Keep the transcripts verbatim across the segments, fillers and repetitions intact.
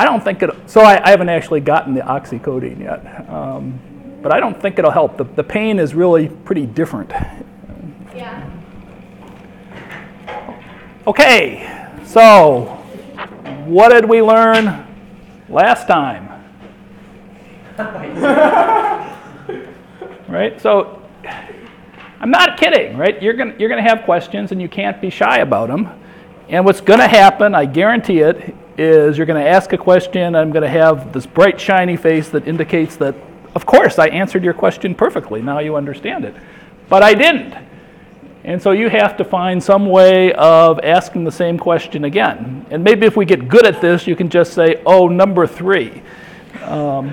I don't think it, so I, I haven't actually gotten the oxycodone yet, um, but I don't think it'll help. The, the pain is really pretty different. Yeah. Okay, so what did we learn last time? Right, so I'm not kidding, right? You're gonna, you're gonna have questions and you can't be shy about them. And what's gonna happen, I guarantee it, is you're gonna ask a question, I'm gonna have this bright shiny face that indicates that, of course, I answered your question perfectly, now you understand it. But I didn't. And so you have to find some way of asking the same question again. And maybe if we get good at this, you can just say, oh, number three. Um,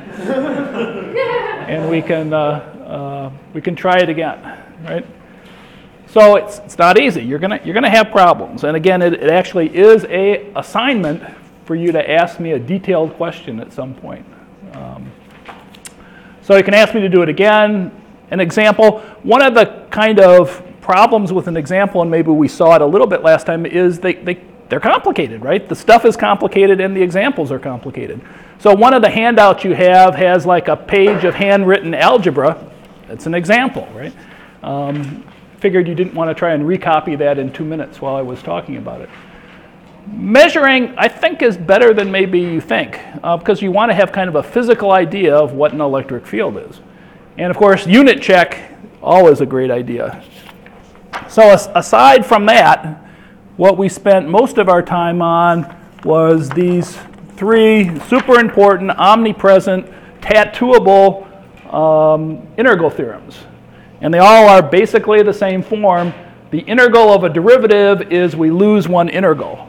and we can, uh, uh, we can try it again, right? So it's, it's not easy. You're gonna, you're gonna have problems. And again, it, it actually is a assignment for you to ask me a detailed question at some point. Um, so you can ask me to do it again. An example, one of the kind of problems with an example, and maybe we saw it a little bit last time, is they, they, they're complicated, right? The stuff is complicated and the examples are complicated. So one of the handouts you have has like a page of handwritten algebra. It's an example, right? Um, figured you didn't want to try and recopy that in two minutes while I was talking about it. Measuring, I think, is better than maybe you think, uh, because you want to have kind of a physical idea of what an electric field is. And of course, unit check, always a great idea. So aside from that, what we spent most of our time on was these three super important, omnipresent, tattooable um, integral theorems. And they all are basically the same form. The integral of a derivative is we lose one integral.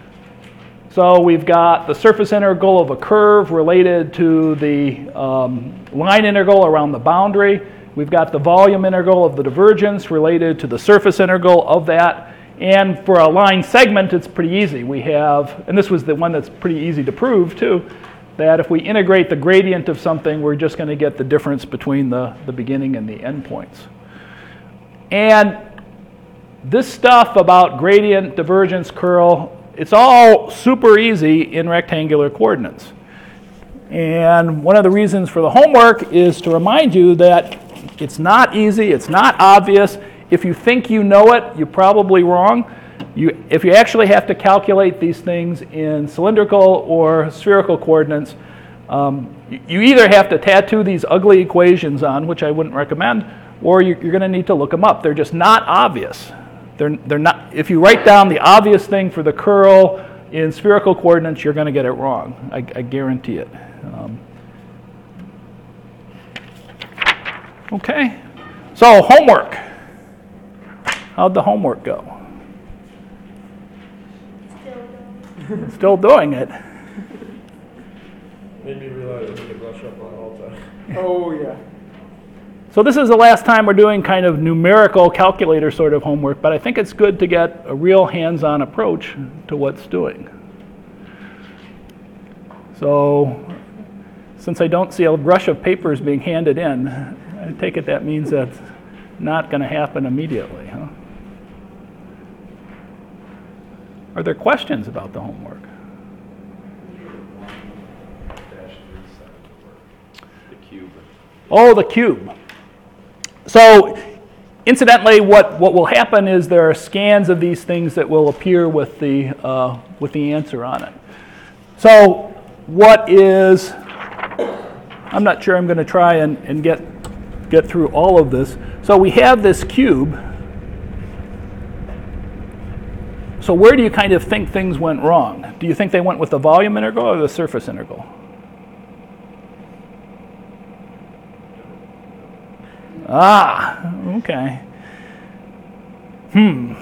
So we've got the surface integral of a curve related to the um, line integral around the boundary. We've got the volume integral of the divergence related to the surface integral of that. And for a line segment, it's pretty easy. We have, and this was the one that's pretty easy to prove too, that if we integrate the gradient of something, we're just going to get the difference between the, the beginning and the end points. And this stuff about gradient, divergence, curl, it's all super easy in rectangular coordinates. And one of the reasons for the homework is to remind you that it's not easy, it's not obvious. If you think you know it, you're probably wrong. You, if you actually have to calculate these things in cylindrical or spherical coordinates, um, you either have to tattoo these ugly equations on, which I wouldn't recommend, or you, you're going to need to look them up. They're just not obvious. They're, they're not, if you write down the obvious thing for the curl in spherical coordinates, you're going to get it wrong. I, I guarantee it. Um, okay, so homework. How'd the homework go? Still, Still doing it. Made me realize I need to brush up on all time. Oh, yeah. So this is the last time we're doing kind of numerical calculator sort of homework, but I think it's good to get a real hands-on approach to what's doing. So since I don't see a rush of papers being handed in, I take it that means that's not going to happen immediately, huh? Are there questions about the homework? The cube. Oh, the cube. So incidentally, what, what will happen is there are scans of these things that will appear with the, uh, with the answer on it. So what is, I'm not sure I'm going to try and, and get, get through all of this. So we have this cube. So where do you kind of think things went wrong? Do you think they went with the volume integral or the surface integral? Ah, okay. Hmm.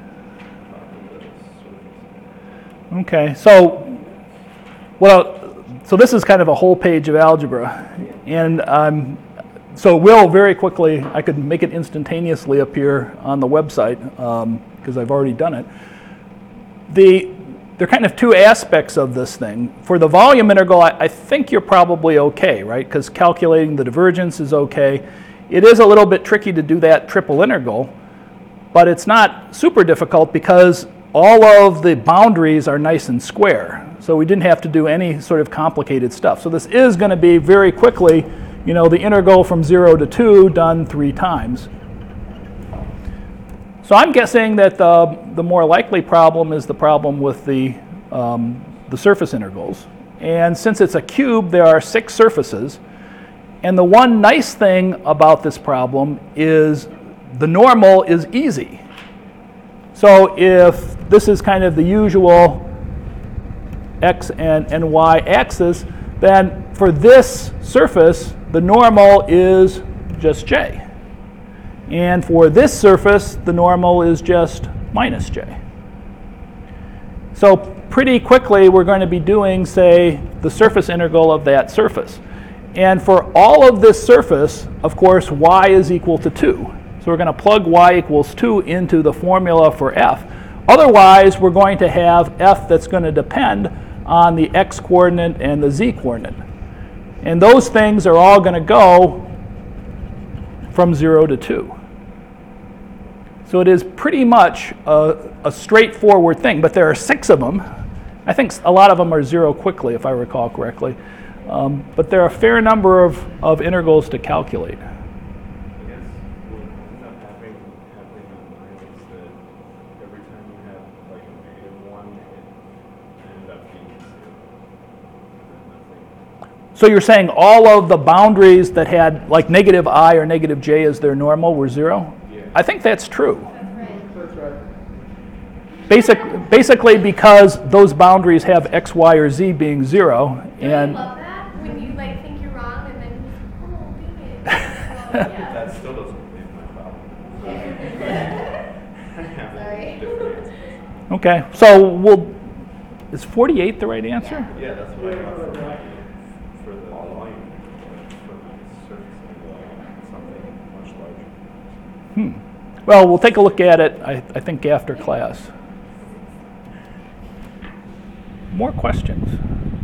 Okay, so, well, so this is kind of a whole page of algebra. And um, so we'll very quickly, I could make it instantaneously appear on the website because um, I've already done it. The, there are kind of two aspects of this thing. For the volume integral, I, I think you're probably okay, right? Because calculating the divergence is okay. It is a little bit tricky to do that triple integral, but it's not super difficult because all of the boundaries are nice and square. So we didn't have to do any sort of complicated stuff. So this is going to be very quickly, you know, the integral from zero to two done three times. So I'm guessing that the, the more likely problem is the problem with the, um, the surface integrals. And since it's a cube, there are six surfaces. And the one nice thing about this problem is the normal is easy. So if this is kind of the usual x and, and y axis, then for this surface, the normal is just j. And for this surface, the normal is just minus j. So pretty quickly, we're going to be doing, say, the surface integral of that surface. And for all of this surface, of course, y is equal to two. So we're going to plug y equals two into the formula for f. Otherwise, we're going to have f that's going to depend on the x-coordinate and the z-coordinate. And those things are all going to go from zero to two. So it is pretty much a, a straightforward thing, but there are six of them. I think a lot of them are zero quickly, if I recall correctly. Um, but there are a fair number of, of integrals to calculate. I guess what ends up happening, happening on mine is that every time you have like a negative one, it ends up being zero. And then nothing. So you're saying all of the boundaries that had like negative I or negative j as their normal were zero? Yeah. I think that's true. That's right. That's right. Basic, basically because those boundaries have x, y, or z being zero. Don't And you love that? When you like think you're wrong and then, oh, dang it. Well, yeah. That still doesn't make my problem. I have Sorry. different answers. okay, so we'll, is forty-eight the right answer? Yeah, that's what I got for my, for the volume, for the surface of something much larger. Hmm. Well, we'll take a look at it, I, I think, after class. More questions?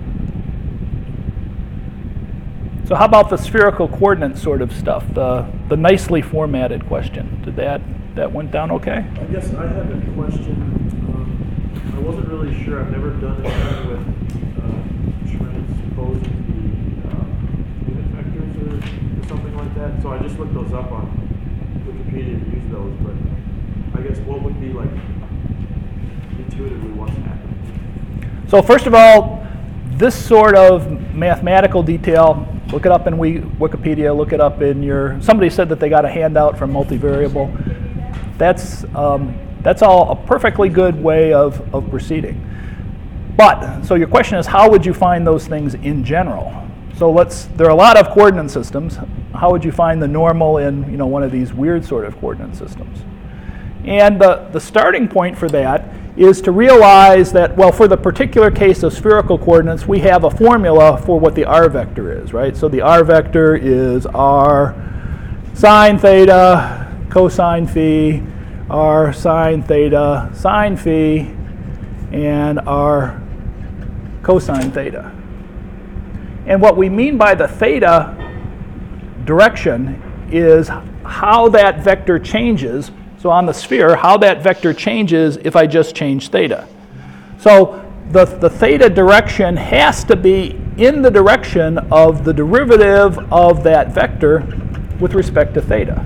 So how about the spherical coordinate sort of stuff, the, the nicely formatted question? Did that, that went down okay? I guess I had a question. Um, I wasn't really sure. I've never done anything with uh, transposing the uh, unit vectors or, or something like that. So I just looked those up on Wikipedia and used those. But I guess what would be like intuitively what's happening? So first of all, this sort of mathematical detail, look it up in Wikipedia, look it up in your, somebody said that they got a handout from multivariable. That's, um, that's all a perfectly good way of, of proceeding. But, so your question is, how would you find those things in general? So let's, there are a lot of coordinate systems. How would you find the normal in, you know, one of these weird sort of coordinate systems? And the, the starting point for that is to realize that, well, for the particular case of spherical coordinates, we have a formula for what the r vector is, right? So the r vector is r sine theta, cosine phi, r sine theta, sine phi, and r cosine theta. And what we mean by the theta direction is how that vector changes. So on the sphere, how that vector changes if I just change theta. So the, the theta direction has to be in the direction of the derivative of that vector with respect to theta.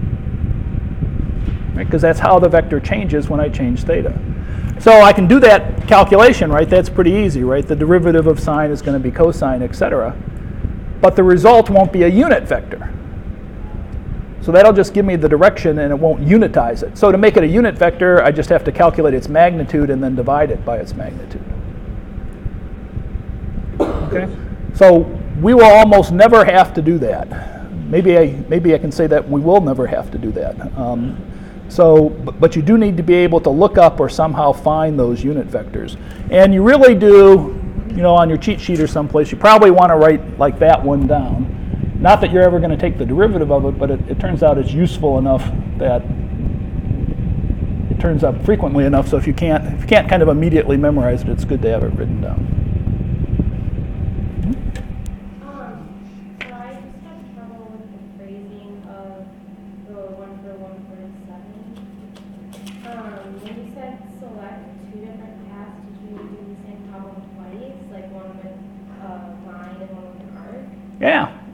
Right? Because that's how the vector changes when I change theta. So I can do that calculation, right? That's pretty easy, right? The derivative of sine is going to be cosine, et cetera. But the result won't be a unit vector. So that'll just give me the direction and it won't unitize it. So to make it a unit vector, I just have to calculate its magnitude and then divide it by its magnitude. Okay? So we will almost never have to do that. Maybe I, maybe I can say that we will never have to do that. Um, so, but, but you do need to be able to look up or somehow find those unit vectors. And you really do, you know, on your cheat sheet or someplace, you probably want to write like that one down. Not that you're ever going to take the derivative of it, but it, it turns out it's useful enough that it turns up frequently enough. So if you can't, if you can't kind of immediately memorize it, it's good to have it written down. Um, so I just had trouble with the phrasing of the one for one forty-seven. Um, when you said select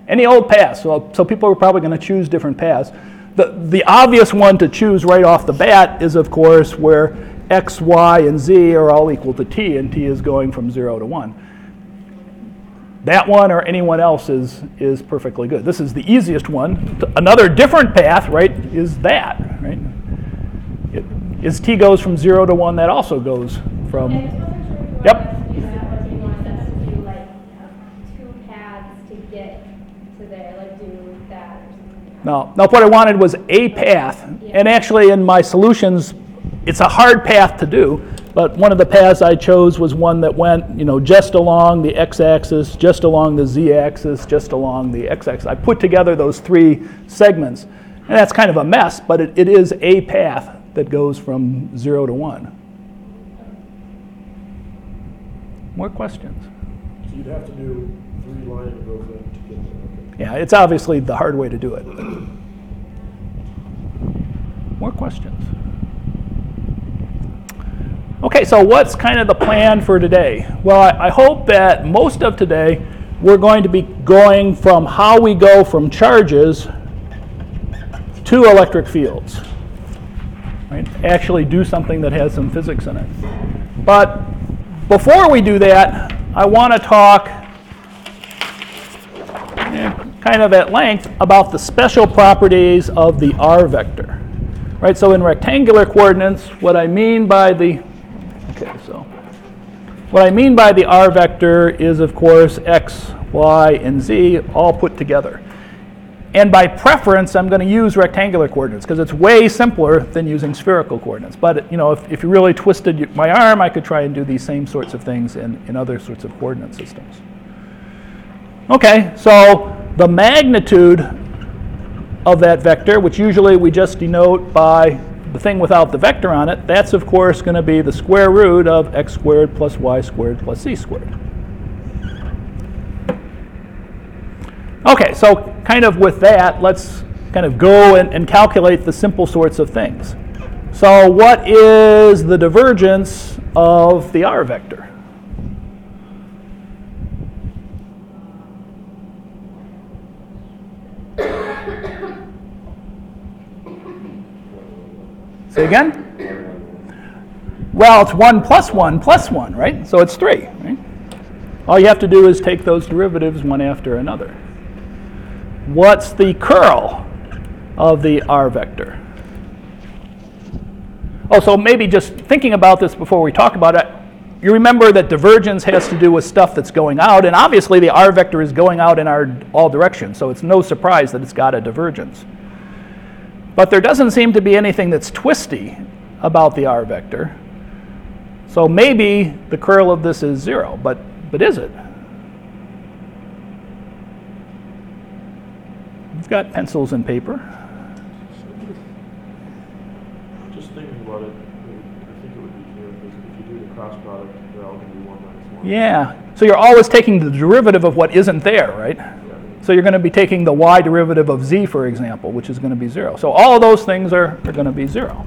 Any old path. So, so people are probably going to choose different paths. The, the obvious one to choose right off the bat is, of course, where x, y, and z are all equal to t, and t is going from zero to one. That one or anyone else is, is perfectly good. This is the easiest one. Another different path, right, is that, right? It, as t goes from zero to one, that also goes from, I just wasn't sure if you yep. wanted us to do that, or do you want us to do like uh, two paths to get to there, like do that or something? No, no, what I wanted was a path, and actually in my solutions, it's a hard path to do, but one of the paths I chose was one that went, you know, just along the x-axis, just along the z-axis, just along the x-axis. I put together those three segments, and that's kind of a mess, but it, it is a path that goes from zero to one. More questions? So you'd have to do three line integrals then to get there. Okay. Yeah, it's obviously the hard way to do it. More questions? Okay, so what's kind of the plan for today? Well, I, I hope that most of today we're going to be going from how we go from charges to electric fields. Right? Actually do something that has some physics in it. But before we do that, I want to talk eh, kind of at length about the special properties of the R vector. Right? So in rectangular coordinates, what I mean by the Okay, so what I mean by the R vector is, of course, x, y, and z all put together. And by preference, I'm going to use rectangular coordinates because it's way simpler than using spherical coordinates. But you know, if, if you really twisted my arm, I could try and do these same sorts of things in, in other sorts of coordinate systems. Okay, so the magnitude of that vector, which usually we just denote by the thing without the vector on it, that's of course going to be the square root of x squared plus y squared plus z squared. Okay, so kind of with that, let's kind of go and, and calculate the simple sorts of things. So what is the divergence of the R vector? Say again? Well, it's one plus one plus one, right? So it's three, right? All you have to do is take those derivatives one after another. What's the curl of the R vector? Oh, so maybe just thinking about this before we talk about it, you remember that divergence has to do with stuff that's going out, and obviously the R vector is going out in our all directions, so it's no surprise that it's got a divergence. But there doesn't seem to be anything that's twisty about the R vector. So maybe the curl of this is zero, but, but is it? You've got pencils and paper. Just thinking about it, I think it would be clear because if you do the cross product, they're all going to be one minus one. Yeah. So you're always taking the derivative of what isn't there, right? Yeah. So you're going to be taking the y derivative of z, for example, which is going to be zero. So all of those things are, are going to be zero.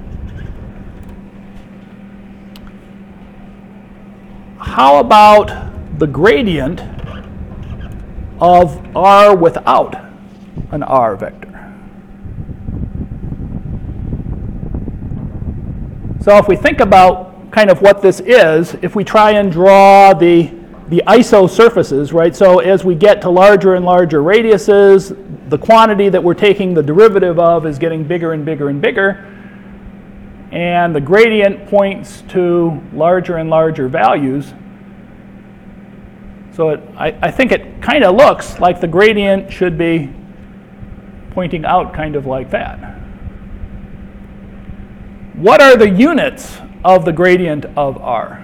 How about the gradient of r without an R vector? So if we think about kind of what this is, if we try and draw the, the iso surfaces, right? So as we get to larger and larger radiuses, the quantity that we're taking the derivative of is getting bigger and bigger and bigger. And the gradient points to larger and larger values. So it, I, I think it kind of looks like the gradient should be pointing out kind of like that. What are the units of the gradient of R?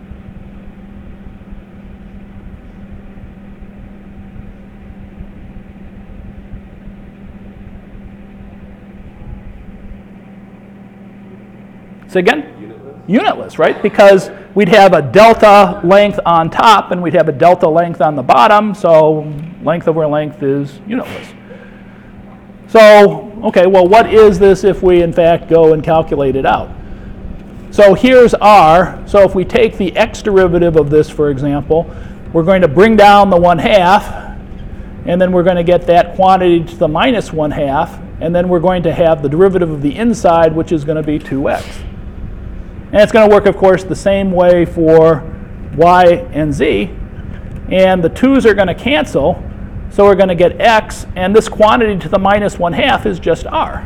Say again? Unitless? Unitless, right? Because we'd have a delta length on top and we'd have a delta length on the bottom, so length over length is unitless. So, okay, well, what is this if we, in fact, go and calculate it out? So here's R. So if we take the x derivative of this, for example, we're going to bring down the one half, and then we're going to get that quantity to the minus one half, and then we're going to have the derivative of the inside, which is going to be two x. And it's going to work, of course, the same way for y and z. And the twos are going to cancel, so we're going to get x, and this quantity to the minus one half is just r.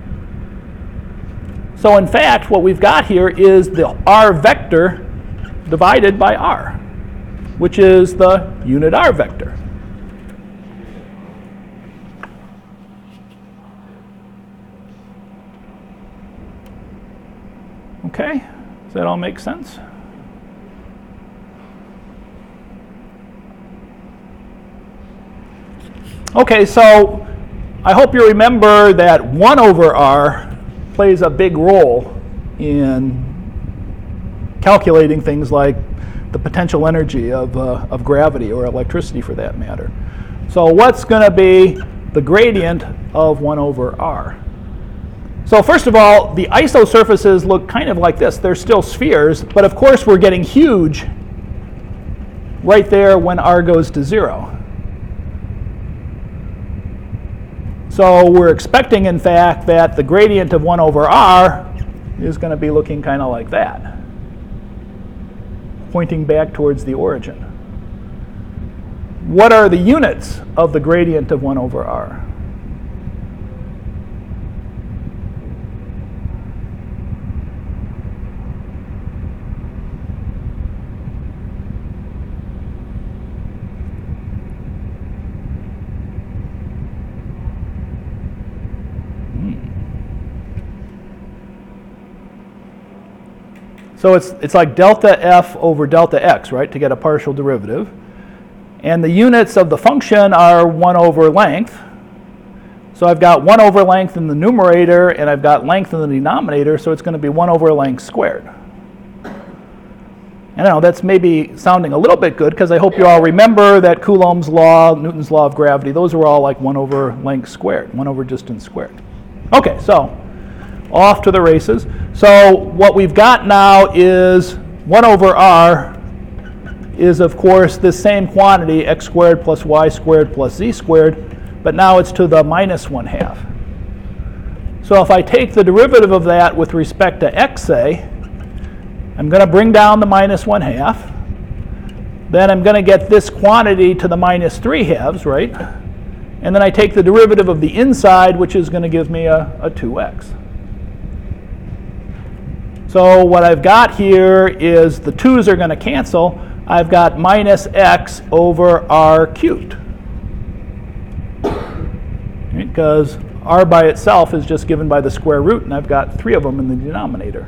So in fact, what we've got here is the r vector divided by r, which is the unit r vector. Okay, does that all make sense? Okay, so I hope you remember that one over r plays a big role in calculating things like the potential energy of, uh, of gravity or electricity for that matter. So what's going to be the gradient of one over r? So first of all, the isosurfaces look kind of like this. They're still spheres, but of course we're getting huge right there when r goes to zero. So we're expecting, in fact, that the gradient of one over r is going to be looking kind of like that, pointing back towards the origin. What are the units of the gradient of one over r? So it's, it's like delta f over delta x, right, to get a partial derivative. And the units of the function are one over length. So I've got one over length in the numerator, and I've got length in the denominator, so it's going to be one over length squared. And I know that's maybe sounding a little bit good, because I hope you all remember that Coulomb's law, Newton's law of gravity, those were all like one over length squared, one over distance squared. Okay, so off to the races. So what we've got now is one over r is, of course, this same quantity, x squared plus y squared plus z squared, but now it's to the minus one half. So if I take the derivative of that with respect to x, say, I'm going to bring down the minus one half. Then I'm going to get this quantity to the minus three halves, right? And then I take the derivative of the inside, which is going to give me a, a two x. So what I've got here is the twos are going to cancel. I've got minus x over r cubed. Because r by itself is just given by the square root, and I've got three of them in the denominator.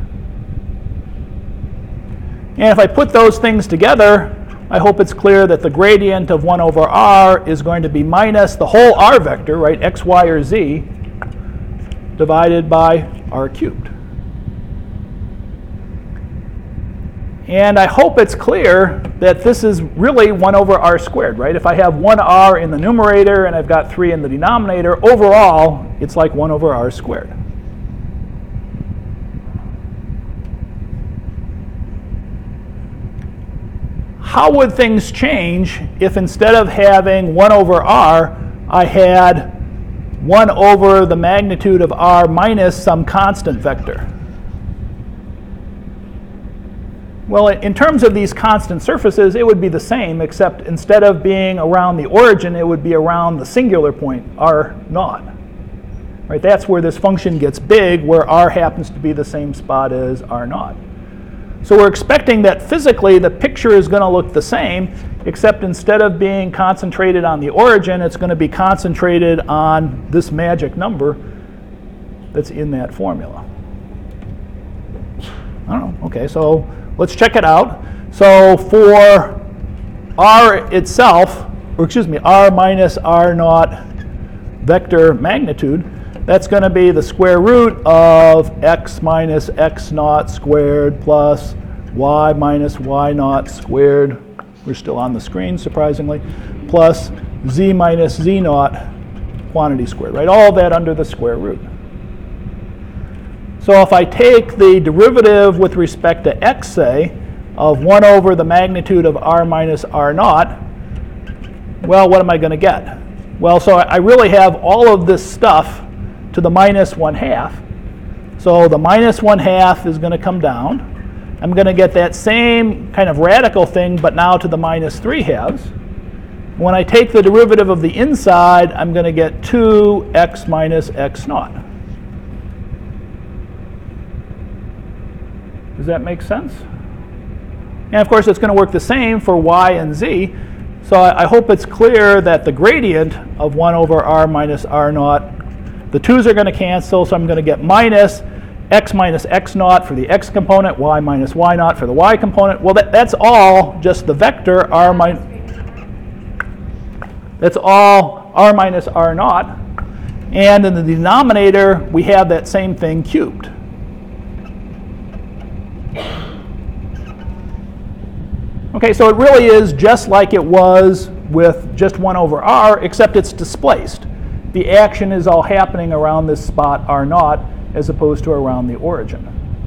And if I put those things together, I hope it's clear that the gradient of one over r is going to be minus the whole r vector, right, x, y, or z, divided by r cubed. And I hope it's clear that this is really one over r squared, right? If I have one r in the numerator and I've got three in the denominator, overall, it's like one over r squared. How would things change if instead of having one over r, I had one over the magnitude of r minus some constant vector? Well, in terms of these constant surfaces, it would be the same, except instead of being around the origin, it would be around the singular point, r naught. Right? That's where this function gets big, where r happens to be the same spot as r naught. So we're expecting that physically the picture is going to look the same, except instead of being concentrated on the origin, it's going to be concentrated on this magic number that's in that formula. I don't know. Okay, so let's check it out. So for r itself, or excuse me, r minus r naught vector magnitude, that's going to be the square root of x minus x naught squared plus y minus y naught squared. We're still on the screen, surprisingly, plus z minus z naught quantity squared, right? All of that under the square root. So if I take the derivative with respect to x, say, of one over the magnitude of r minus r naught, well, what am I going to get? Well, so I really have all of this stuff to the minus one half. So the minus one half is going to come down. I'm going to get that same kind of radical thing, but now to the minus three halves. When I take the derivative of the inside, I'm going to get two x minus x naught. Does that make sense? And of course, it's going to work the same for y and z. So I hope it's clear that the gradient of one over r minus r naught, the twos are going to cancel, so I'm going to get minus x minus x naught for the x component, y minus y naught for the y component. Well, that, that's all just the vector r minus, that's all r minus r naught. And in the denominator, we have that same thing cubed. Okay, so it really is just like it was with just one over r, except it's displaced. The action is all happening around this spot r naught as opposed to around the origin.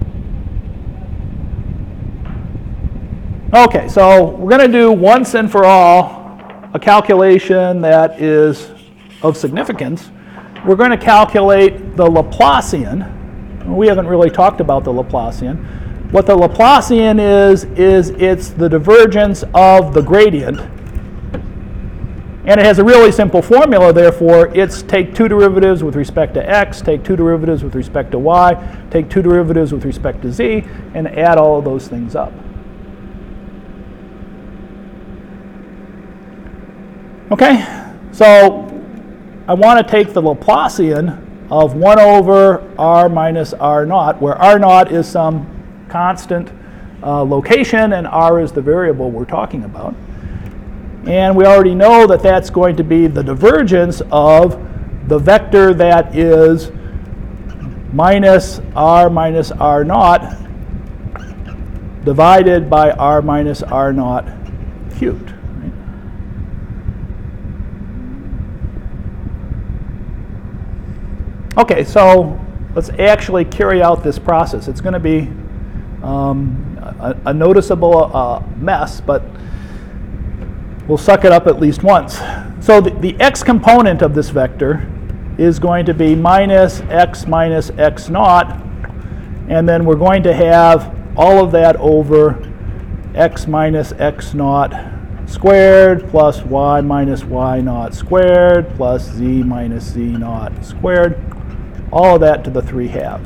Okay, so we're going to do once and for all a calculation that is of significance. We're going to calculate the Laplacian. We haven't really talked about the Laplacian. What the Laplacian is, is it's the divergence of the gradient. And it has a really simple formula, therefore. It's take two derivatives with respect to x, take two derivatives with respect to y, take two derivatives with respect to z, and add all of those things up. Okay, so I want to take the Laplacian of one over r minus r naught, where r naught is some constant uh, location, and r is the variable we're talking about. And we already know that that's going to be the divergence of the vector that is minus r minus r naught divided by r minus r naught cubed. Right? Okay, so let's actually carry out this process. It's going to be um, a, a noticeable uh, mess, but we'll suck it up at least once. So the, the x component of this vector is going to be minus x minus x naught, and then we're going to have all of that over x minus x naught squared plus y minus y naught squared plus z minus z naught squared, all of that to the three halves.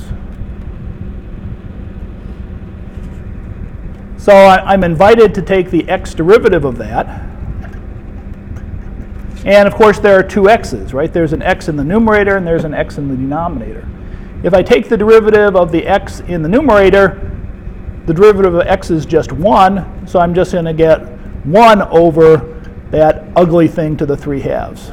So I, I'm invited to take the x derivative of that. And of course, there are two x's, right? There's an x in the numerator and there's an x in the denominator. If I take the derivative of the x in the numerator, the derivative of x is just one, so I'm just going to get one over that ugly thing to the three halves.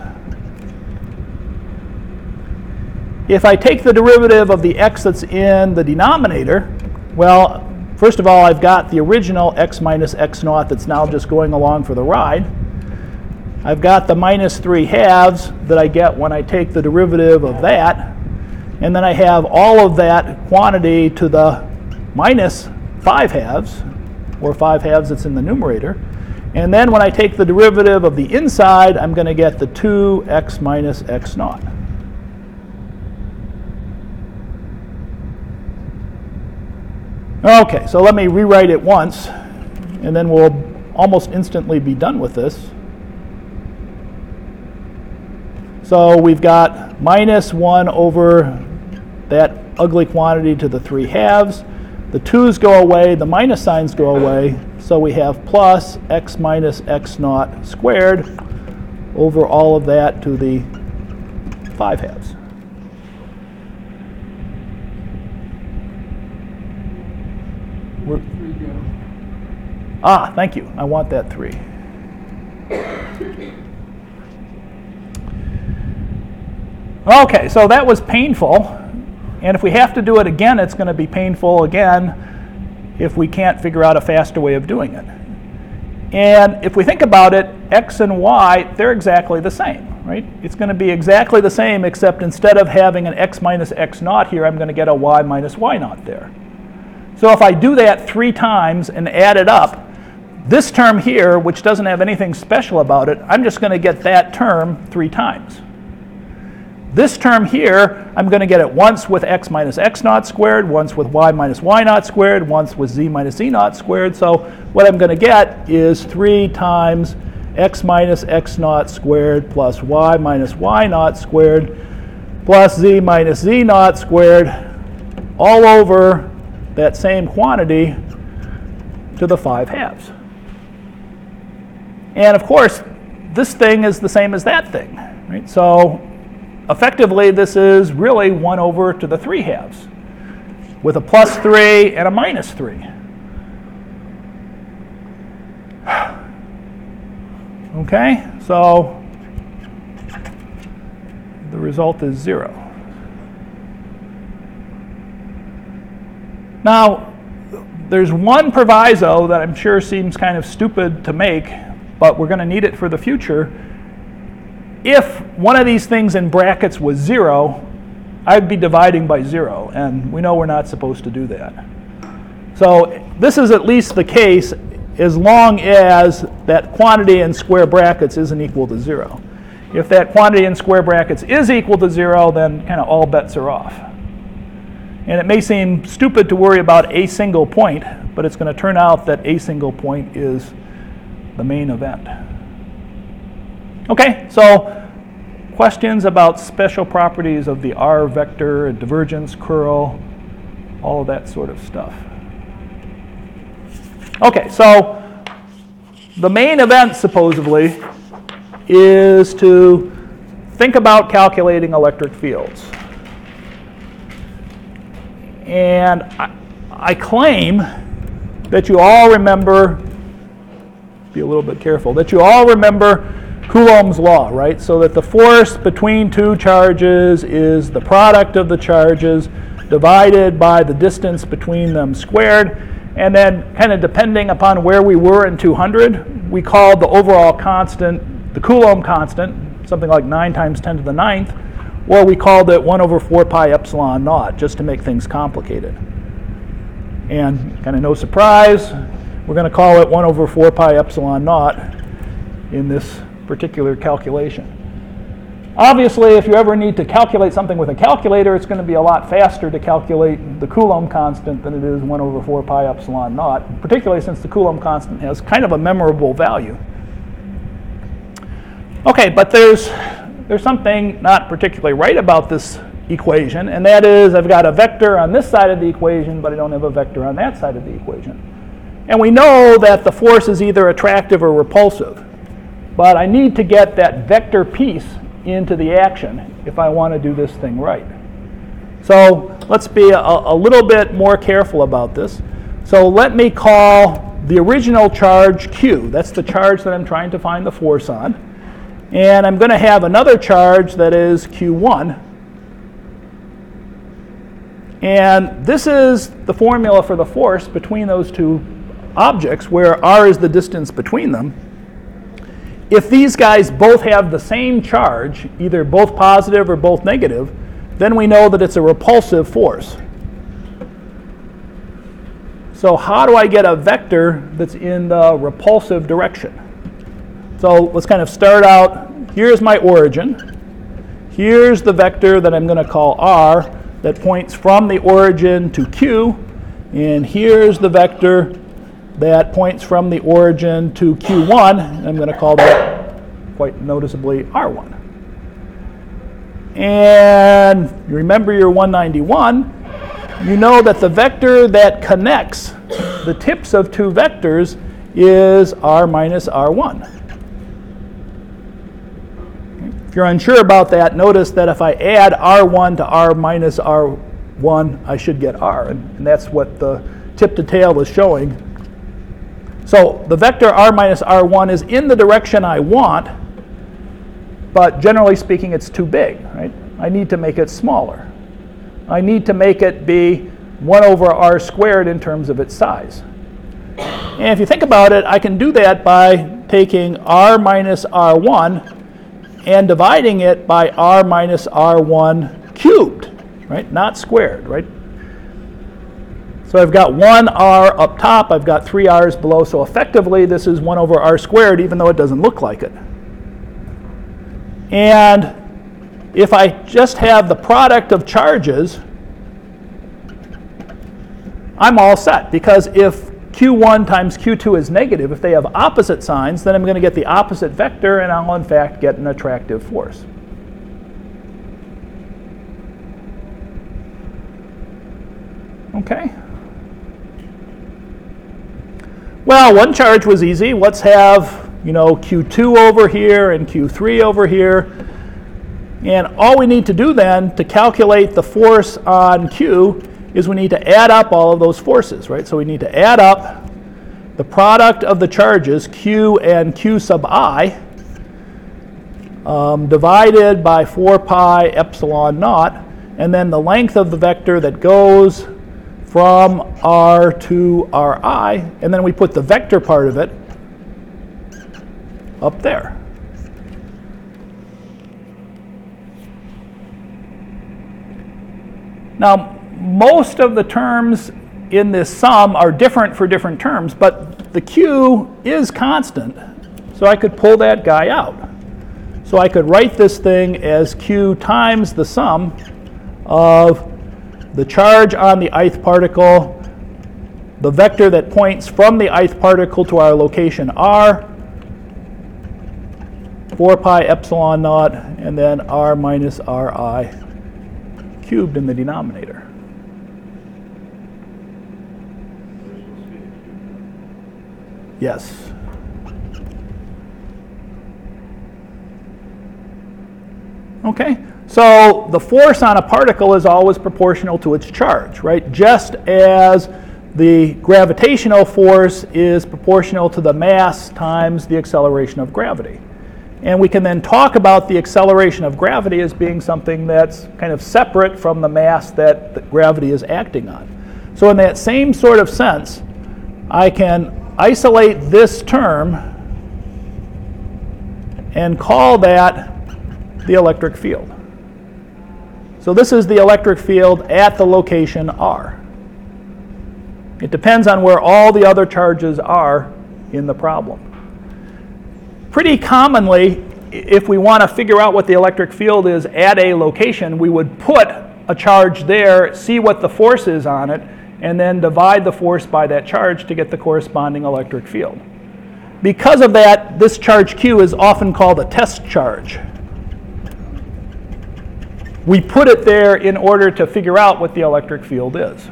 If I take the derivative of the x that's in the denominator, well, first of all, I've got the original x minus x naught that's now just going along for the ride. I've got the minus three halves that I get when I take the derivative of that. And then I have all of that quantity to the minus five halves, or five halves that's in the numerator. And then when I take the derivative of the inside, I'm going to get the two x minus x naught. Okay, so let me rewrite it once, and then we'll almost instantly be done with this. So we've got minus one over that ugly quantity to the three halves. The twos go away, the minus signs go away, so we have plus x minus x naught squared over all of that to the five halves. We're, ah, thank you. I want that three. Okay, so that was painful. And if we have to do it again, it's going to be painful again if we can't figure out a faster way of doing it. And if we think about it, x and y, they're exactly the same, right? It's going to be exactly the same, except instead of having an x minus x naught here, I'm going to get a y minus y naught there. So if I do that three times and add it up, This term here, which doesn't have anything special about it, I'm just going to get that term three times. This term here, I'm going to get it once with x minus x naught squared, once with y minus y naught squared, once with z minus z naught squared. So what I'm going to get is three times x minus x naught squared plus y minus y naught squared plus z minus z naught squared all over that same quantity to the five halves. And of course, this thing is the same as that thing, right? So effectively, this is really one over to the three halves with a plus three and a minus three. Okay, so the result is zero. Now, there's one proviso that I'm sure seems kind of stupid to make, but we're going to need it for the future. If one of these things in brackets was zero, I'd be dividing by zero, and we know we're not supposed to do that. So this is at least the case as long as that quantity in square brackets isn't equal to zero. If that quantity in square brackets is equal to zero, then kind of all bets are off. And it may seem stupid to worry about a single point, but it's going to turn out that a single point is the main event. Okay, so questions about special properties of the R vector, divergence, curl, all of that sort of stuff. Okay, so the main event, supposedly, is to think about calculating electric fields. And I, I claim that you all remember, be a little bit careful, that you all remember Coulomb's law, right? So that the force between two charges is the product of the charges divided by the distance between them squared. And then kind of depending upon where we were in two hundred, we called the overall constant the Coulomb constant, something like nine times ten to the ninth, or we called it one over four pi epsilon naught, just to make things complicated. And kind of no surprise, we're going to call it one over four pi epsilon naught in this particular calculation. Obviously, if you ever need to calculate something with a calculator, it's going to be a lot faster to calculate the Coulomb constant than it is one over four pi epsilon naught, particularly since the Coulomb constant has kind of a memorable value. Okay, but there's, there's something not particularly right about this equation, and that is I've got a vector on this side of the equation, but I don't have a vector on that side of the equation. And we know that the force is either attractive or repulsive, but I need to get that vector piece into the action if I want to do this thing right. So let's be a, a little bit more careful about this. So let me call the original charge Q. That's the charge that I'm trying to find the force on. And I'm going to have another charge that is Q one. And this is the formula for the force between those two objects, where r is the distance between them. If these guys both have the same charge, either both positive or both negative, then we know that it's a repulsive force. So how do I get a vector that's in the repulsive direction? So let's kind of start out. Here's my origin. Here's the vector that I'm going to call r that points from the origin to Q. And here's the vector that points from the origin to Q one, and I'm going to call that quite noticeably R one. And you remember your one ninety-one, you know that the vector that connects the tips of two vectors is R minus R one. If you're unsure about that, notice that if I add R one to R minus R one, I should get R, and that's what the tip to tail is showing. So the vector r minus r one is in the direction I want, but generally speaking, it's too big, right? I need to make it smaller. I need to make it be one over r squared in terms of its size. And if you think about it, I can do that by taking r minus r one and dividing it by r minus r one cubed, right? Not squared, right? So I've got one r up top, I've got three r's below, so effectively this is one over r squared, even though it doesn't look like it. And if I just have the product of charges, I'm all set, because if q one times q two is negative, if they have opposite signs, then I'm going to get the opposite vector, and I'll in fact get an attractive force. Okay. Well, one charge was easy. Let's have, you know, q two over here and q three over here. And all we need to do then to calculate the force on Q is we need to add up all of those forces, right? So we need to add up the product of the charges, Q and Q sub I, um, divided by four pi epsilon naught, and then the length of the vector that goes from R to Ri, and then we put the vector part of it up there. Now, most of the terms in this sum are different for different terms, but the Q is constant, so I could pull that guy out. So I could write this thing as Q times the sum of the charge on the ith particle, the vector that points from the ith particle to our location R, four pi epsilon naught, and then R minus Ri cubed in the denominator. Yes. Okay, so the force on a particle is always proportional to its charge, right? Just as the gravitational force is proportional to the mass times the acceleration of gravity. And we can then talk about the acceleration of gravity as being something that's kind of separate from the mass that the gravity is acting on. So in that same sort of sense, I can isolate this term and call that the electric field. So this is the electric field at the location R. It depends on where all the other charges are in the problem. Pretty commonly, if we want to figure out what the electric field is at a location, we would put a charge there, see what the force is on it, and then divide the force by that charge to get the corresponding electric field. Because of that, this charge Q is often called a test charge. We put it there in order to figure out what the electric field is.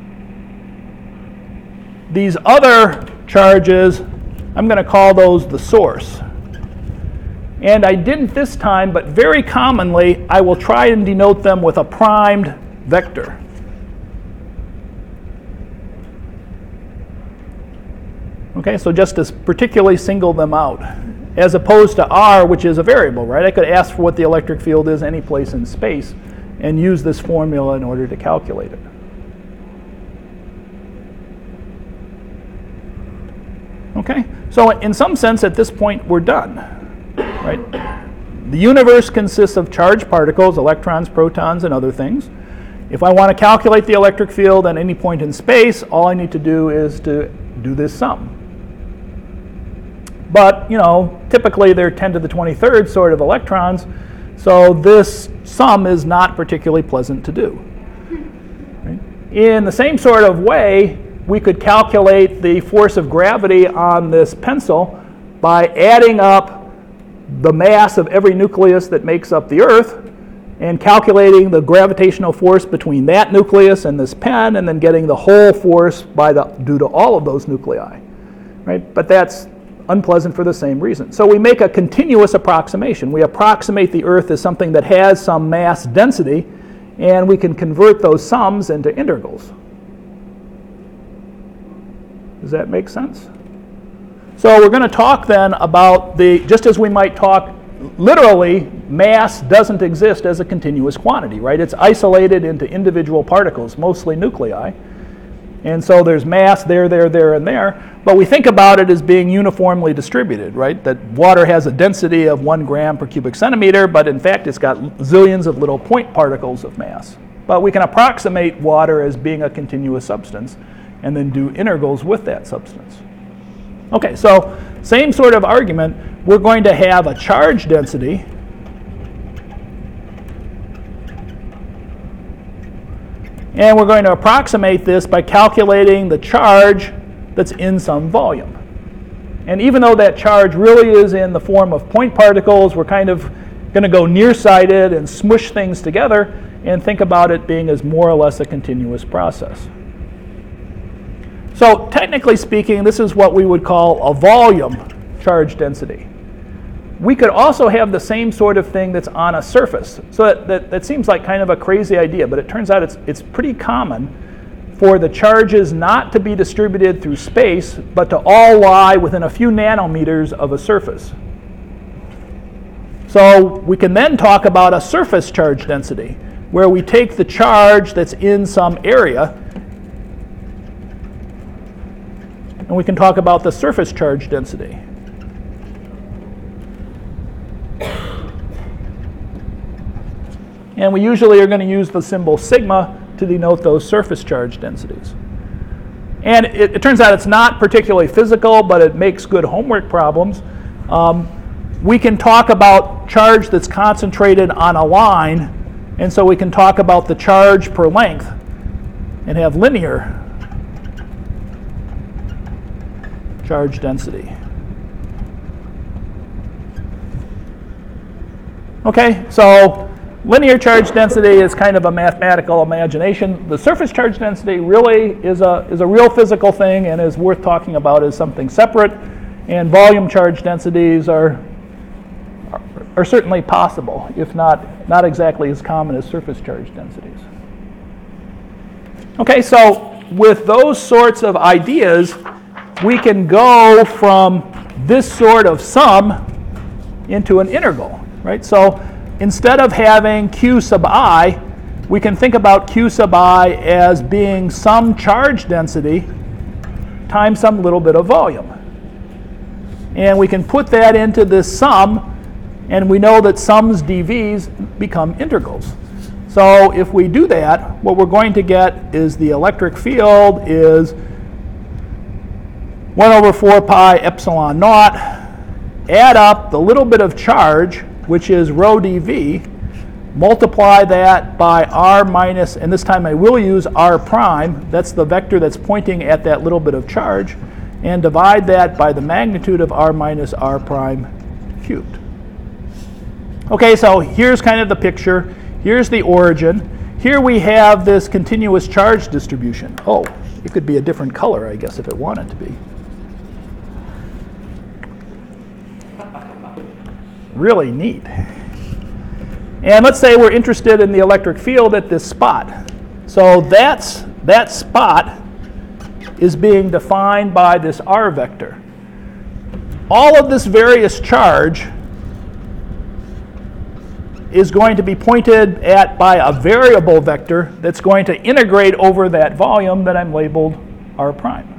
These other charges, I'm going to call those the source. And I didn't this time, but very commonly, I will try and denote them with a primed vector. Okay, so just to particularly single them out, as opposed to R, which is a variable, right? I could ask for what the electric field is any place in space and use this formula in order to calculate it. Okay, so in some sense, at this point, we're done, right? The universe consists of charged particles, electrons, protons, and other things. If I want to calculate the electric field at any point in space, all I need to do is to do this sum. But, you know, typically they're ten to the twenty-third sort of electrons, so this sum is not particularly pleasant to do. Right? In the same sort of way, we could calculate the force of gravity on this pencil by adding up the mass of every nucleus that makes up the Earth and calculating the gravitational force between that nucleus and this pen, and then getting the whole force by the, due to all of those nuclei. Right? But that's unpleasant for the same reason. So we make a continuous approximation. We approximate the Earth as something that has some mass density, and we can convert those sums into integrals. Does that make sense? So we're going to talk then about the, just as we might talk literally, mass doesn't exist as a continuous quantity, right? It's isolated into individual particles, mostly nuclei. And so there's mass there, there, there, and there. But we think about it as being uniformly distributed, right? That water has a density of one gram per cubic centimeter, but in fact it's got zillions of little point particles of mass. but we can approximate water as being a continuous substance and then do integrals with that substance. Okay, so same sort of argument. We're going to have a charge density and we're going to approximate this by calculating the charge that's in some volume. And even though that charge really is in the form of point particles, we're kind of going to go nearsighted and smush things together and think about it being as more or less a continuous process. So technically speaking, this is what we would call a volume charge density. We could also have the same sort of thing that's on a surface. So that, that, that seems like kind of a crazy idea, but it turns out it's, it's pretty common for the charges not to be distributed through space, but to all lie within a few nanometers of a surface. So we can then talk about a surface charge density, where we take the charge that's in some area, and we can talk about the surface charge density. And we usually are going to use the symbol sigma to denote those surface charge densities. And it, it turns out it's not particularly physical, but it makes good homework problems. Um, we can talk about charge that's concentrated on a line, and so we can talk about the charge per length and have linear charge density. Okay, so linear charge density is kind of a mathematical imagination. The surface charge density really is a, is a real physical thing and is worth talking about as something separate. And volume charge densities are, are, are certainly possible, if not, not exactly as common as surface charge densities. Okay, so with those sorts of ideas, we can go from this sort of sum into an integral, right? So instead of having Q sub I, we can think about Q sub I as being some charge density times some little bit of volume. And we can put that into this sum, and we know that sums dVs become integrals. So if we do that, what we're going to get is the electric field is one over four pi epsilon naught, add up the little bit of charge, which is rho dV, multiply that by r minus, and this time I will use r prime, that's the vector that's pointing at that little bit of charge, and divide that by the magnitude of r minus r prime cubed. Okay, so here's kind of the picture. Here's the origin. Here we have this continuous charge distribution. Oh, it could be a different color, I guess, if it wanted to be. Really neat. And let's say we're interested in the electric field at this spot. So that's, that spot is being defined by this r vector. All of this various charge is going to be pointed at by a variable vector that's going to integrate over that volume that I'm labeled r prime.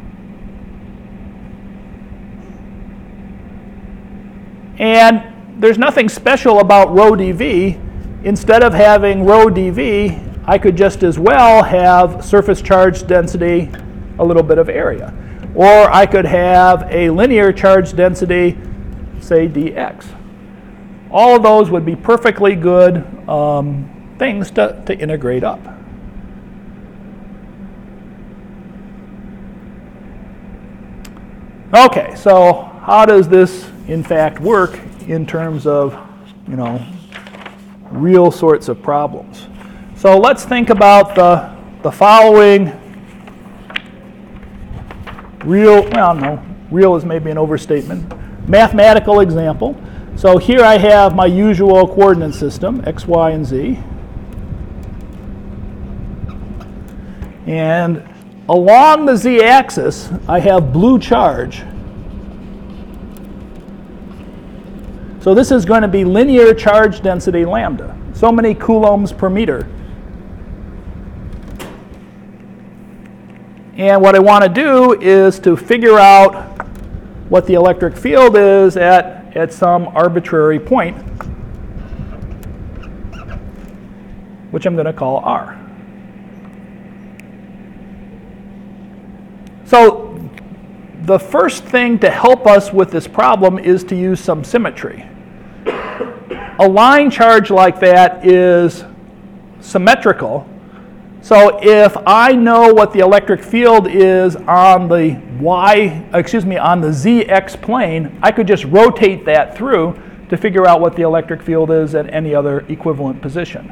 And there's nothing special about rho dV. Instead of having rho dV, I could just as well have surface charge density, a little bit of area. Or I could have a linear charge density, say dx. All of those would be perfectly good um, things to, to integrate up. Okay, so how does this in fact work in terms of, you know, real sorts of problems? So let's think about the, the following real, well, no, real is maybe an overstatement, mathematical example. So here I have my usual coordinate system, x, y, and z. And along the z-axis, I have blue charge. So this is going to be linear charge density lambda, so many coulombs per meter. And what I want to do is to figure out what the electric field is at, at some arbitrary point, which I'm going to call r. So the first thing to help us with this problem is to use some symmetry. A line charge like that is symmetrical. So if I know what the electric field is on the y, excuse me, on the zx plane, I could just rotate that through to figure out what the electric field is at any other equivalent position.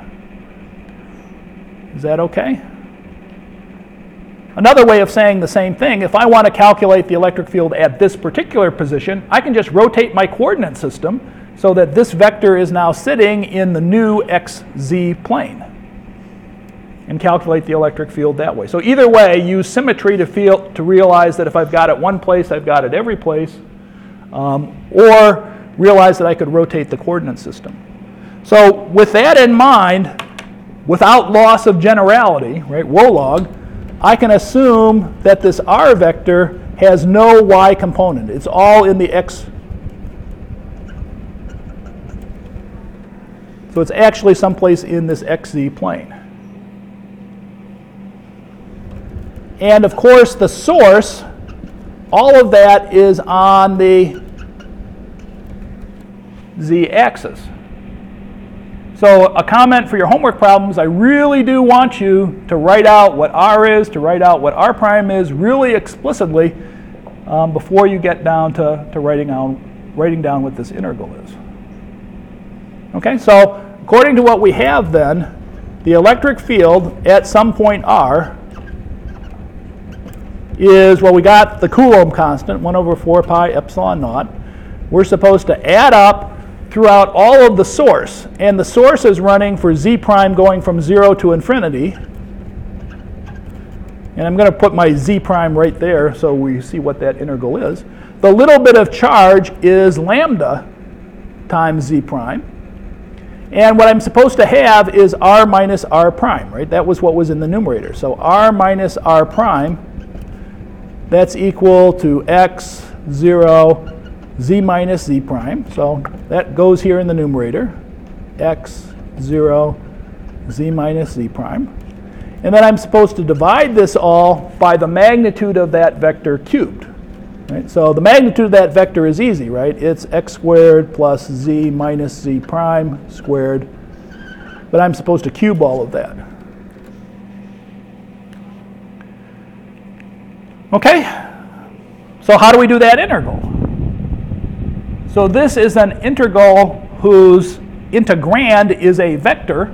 Is that okay? Another way of saying the same thing, if I want to calculate the electric field at this particular position, I can just rotate my coordinate system so that this vector is now sitting in the new xz plane and calculate the electric field that way. So either way, use symmetry to feel to realize that if I've got it one place, I've got it every place, um, or realize that I could rotate the coordinate system. So with that in mind, without loss of generality, right, rho log, I can assume that this r vector has no y component. It's all in the x. So it's actually someplace in this xz plane. And of course, the source, all of that is on the z-axis. So a comment for your homework problems, I really do want you to write out what r is, to write out what r prime is really explicitly um, before you get down to, to writing, out, writing down what this integral is. Okay, so according to what we have then, the electric field at some point r is, well, we got the Coulomb constant, one over four pi epsilon naught. We're supposed to add up throughout all of the source, and the source is running for z prime going from zero to infinity. And I'm going to put my z prime right there so we see what that integral is. The little bit of charge is lambda times z prime. And what I'm supposed to have is r minus r prime, right? That was what was in the numerator. So r minus r prime, that's equal to x, zero, z minus z prime. So that goes here in the numerator, x, zero, z minus z prime. And then I'm supposed to divide this all by the magnitude of that vector cubed. Right? So the magnitude of that vector is easy, right? It's x squared plus z minus z prime squared. But I'm supposed to cube all of that. Okay, so how do we do that integral? So this is an integral whose integrand is a vector.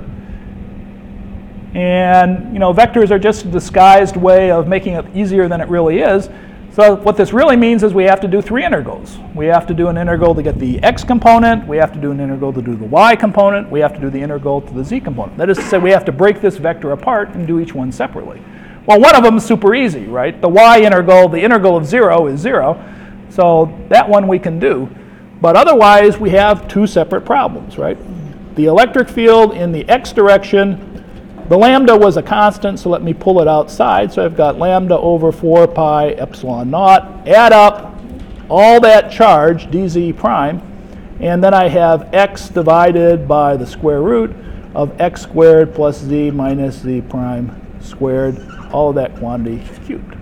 And, you know, vectors are just a disguised way of making it easier than it really is. So what this really means is we have to do three integrals. We have to do an integral to get the x component. We have to do an integral to do the y component. We have to do the integral to the z component. That is to say, we have to break this vector apart and do each one separately. Well, one of them is super easy, right? The y integral, the integral of zero is zero. So that one we can do. But otherwise, we have two separate problems, right? The electric field in the x direction, the lambda was a constant, so let me pull it outside. So I've got lambda over four pi epsilon naught. Add up all that charge, dz prime, and then I have x divided by the square root of x squared plus z minus z prime squared, all of that quantity cubed.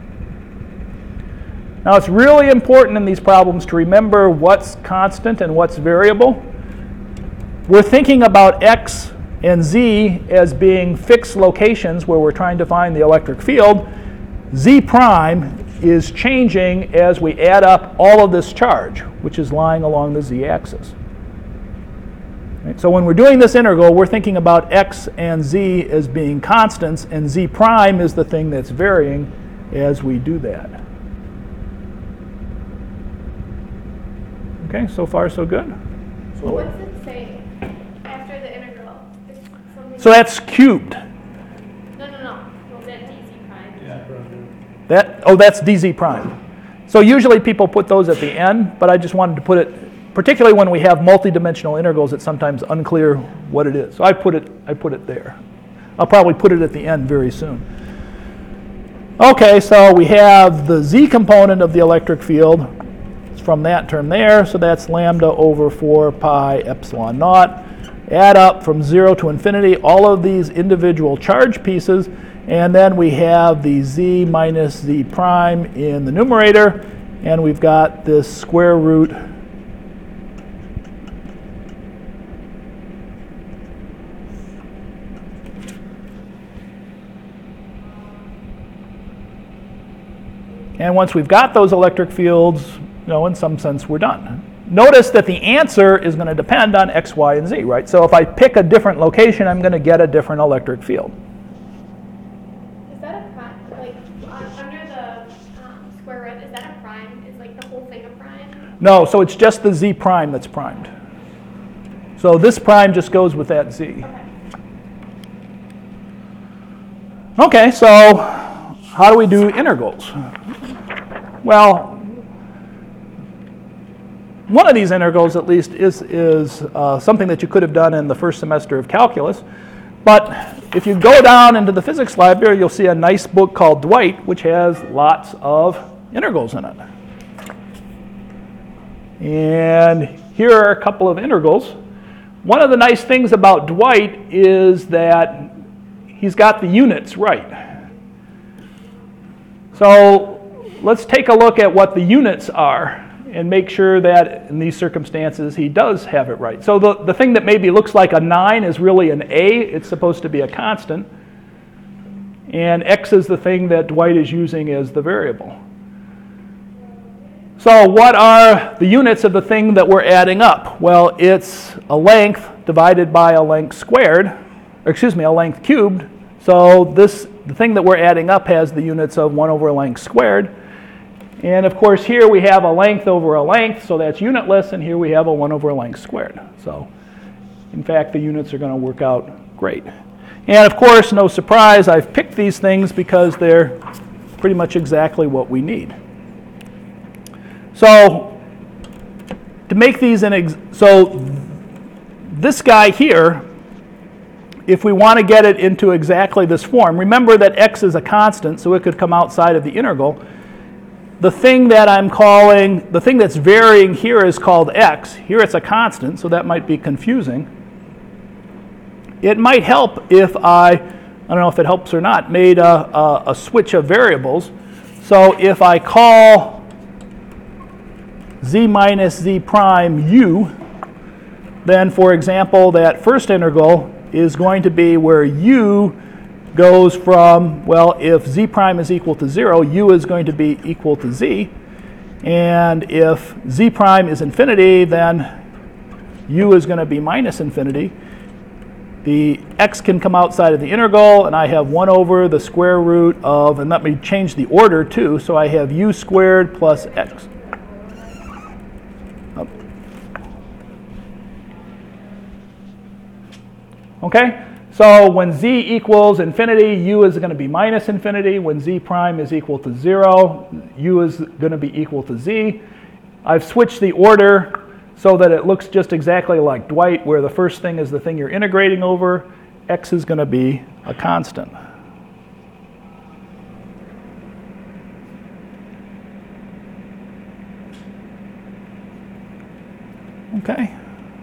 Now it's really important in these problems to remember what's constant and what's variable. We're thinking about x and z as being fixed locations where we're trying to find the electric field. Z prime is changing as we add up all of this charge, which is lying along the z-axis. Right? So when we're doing this integral, we're thinking about x and z as being constants, and z prime is the thing that's varying as we do that. Okay, so far so good? So what's it say after the integral? It's something So that's cubed. No, no, no. Well, that dz prime. Yeah. That, oh, that's dz prime. So usually people put those at the end, but I just wanted to put it, particularly when we have multidimensional integrals, it's sometimes unclear what it is. So I put it, I put it there. I'll probably put it at the end very soon. Okay, so we have the z component of the electric field. It's from that term there, so that's lambda over four pi epsilon naught. Add up from zero to infinity all of these individual charge pieces, And then we have the z minus z prime in the numerator, and we've got this square root and once we've got those electric fields, you know, in some sense, we're done. Notice that the answer is going to depend on x, y, and z, right? So if I pick a different location, I'm going to get a different electric field. Is that a prime, like, uh, under the um, square root, is that a prime? Is like the whole thing a prime? No, so it's just the z prime that's primed. So this prime just goes with that z. Okay. Okay, so how do we do integrals? Well, one of these integrals, at least, is, is uh, something that you could have done in the first semester of calculus. But if you go down into the physics library, you'll see a nice book called Dwight, which has lots of integrals in it. And here are a couple of integrals. One of the nice things about Dwight is that he's got the units right. So let's take a look at what the units are and make sure that in these circumstances he does have it right. So the, the thing that maybe looks like a nine is really an A. It's supposed to be a constant. And x is the thing that Dwight is using as the variable. So what are the units of the thing that we're adding up? Well, it's a length divided by a length squared, or excuse me, a length cubed. So this, the thing that we're adding up has the units of one over a length squared. And of course here we have a length over a length, so that's unitless, and here we have a one over a length squared. So in fact the units are going to work out great. And of course, no surprise, I've picked these things because they're pretty much exactly what we need. So to make these an ex so this guy here, if we want to get it into exactly this form, remember that x is a constant, so it could come outside of the integral. The thing that I'm calling, the thing that's varying here is called x. Here it's a constant, so that might be confusing. It might help if I, I don't know if it helps or not, made a, a, a switch of variables. So if I call z minus z prime u, then for example, that first integral is going to be where u goes from, well, if z prime is equal to zero, u is going to be equal to z. And if z prime is infinity, then u is going to be minus infinity. The x can come outside of the integral, and I have one over the square root of, and let me change the order too, so I have u squared plus x. Okay? So when z equals infinity, u is going to be minus infinity. When z prime is equal to zero, u is going to be equal to z. I've switched the order so that it looks just exactly like Dwight, where the first thing is the thing you're integrating over. X is going to be a constant. Okay.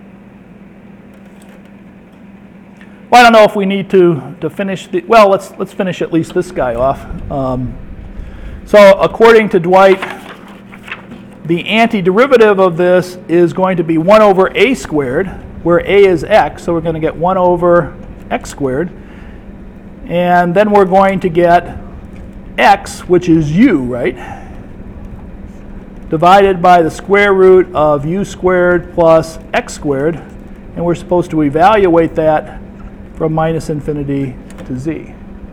Well, I don't know if we need to, to finish the, well, let's, let's finish at least this guy off. Um, so according to Dwight, the antiderivative of this is going to be one over a squared, where a is x, so we're going to get one over x squared. And then we're going to get x, which is u, right? Divided by the square root of u squared plus x squared. And we're supposed to evaluate that from minus infinity to z.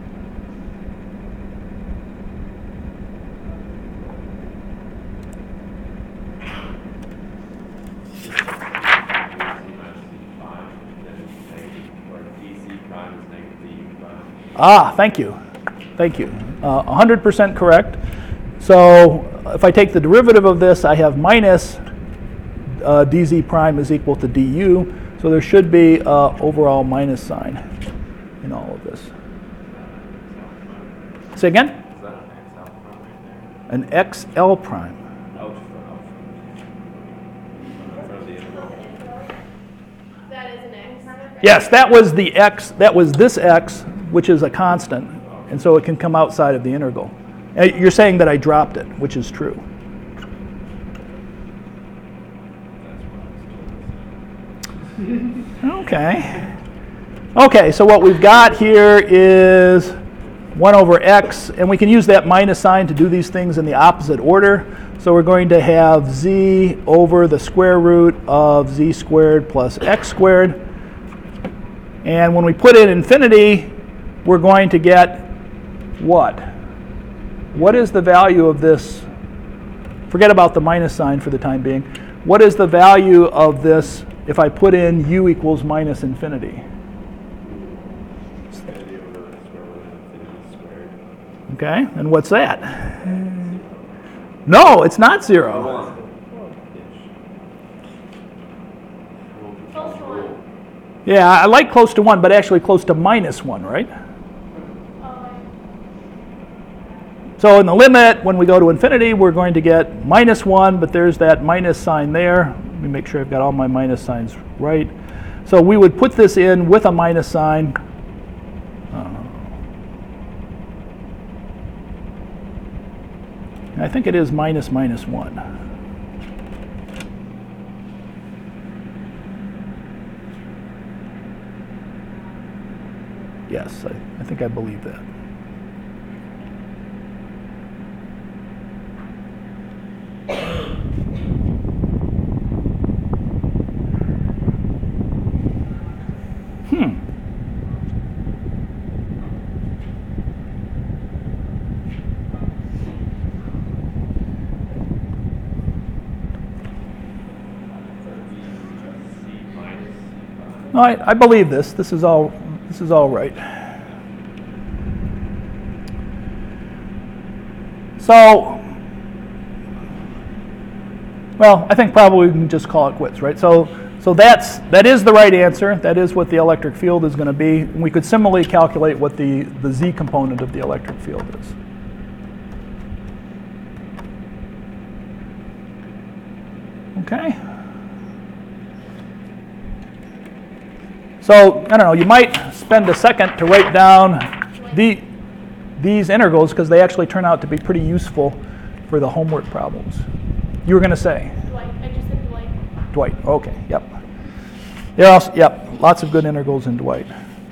Ah, thank you. Thank you. Uh, one hundred percent correct. So if I take the derivative of this, I have minus uh, dz prime is equal to du. So there should be an overall minus sign in all of this. Say again? Is that an X L prime right there? An X L prime. Out for the integral. That is an x. Yes, that was the x, that was this x, which is a constant. Okay. And so it can come outside of the integral. Uh, You're saying that I dropped it, which is true. Okay. Okay, so what we've got here is one over x, and we can use that minus sign to do these things in the opposite order. So we're going to have z over the square root of z squared plus x squared. And when we put in infinity, we're going to get what? What is the value of this? Forget about the minus sign for the time being. What is the value of this if I put in u equals minus infinity? Infinity over the square root of infinity squared. Okay, and what's that? No, it's not zero. Close to one. Yeah, I like close to one, but actually close to minus one, right? Oh, So in the limit, when we go to infinity, we're going to get minus one, but there's that minus sign there. Let me make sure I've got all my minus signs right. So we would put this in with a minus sign. I think it is minus minus one. Yes, I, I think I believe that. Hmm. No, I, I believe this. This is all. This is all right. So, well, I think probably we can just call it quits, right? So, so that's that is the right answer. That is what the electric field is going to be. And we could similarly calculate what the the z component of the electric field is. Okay. So, I don't know, you might spend a second to write down the, these integrals because they actually turn out to be pretty useful for the homework problems. You were going to say? Dwight. I just said Dwight. Dwight, okay, yep. There also, yep, lots of good integrals in Dwight.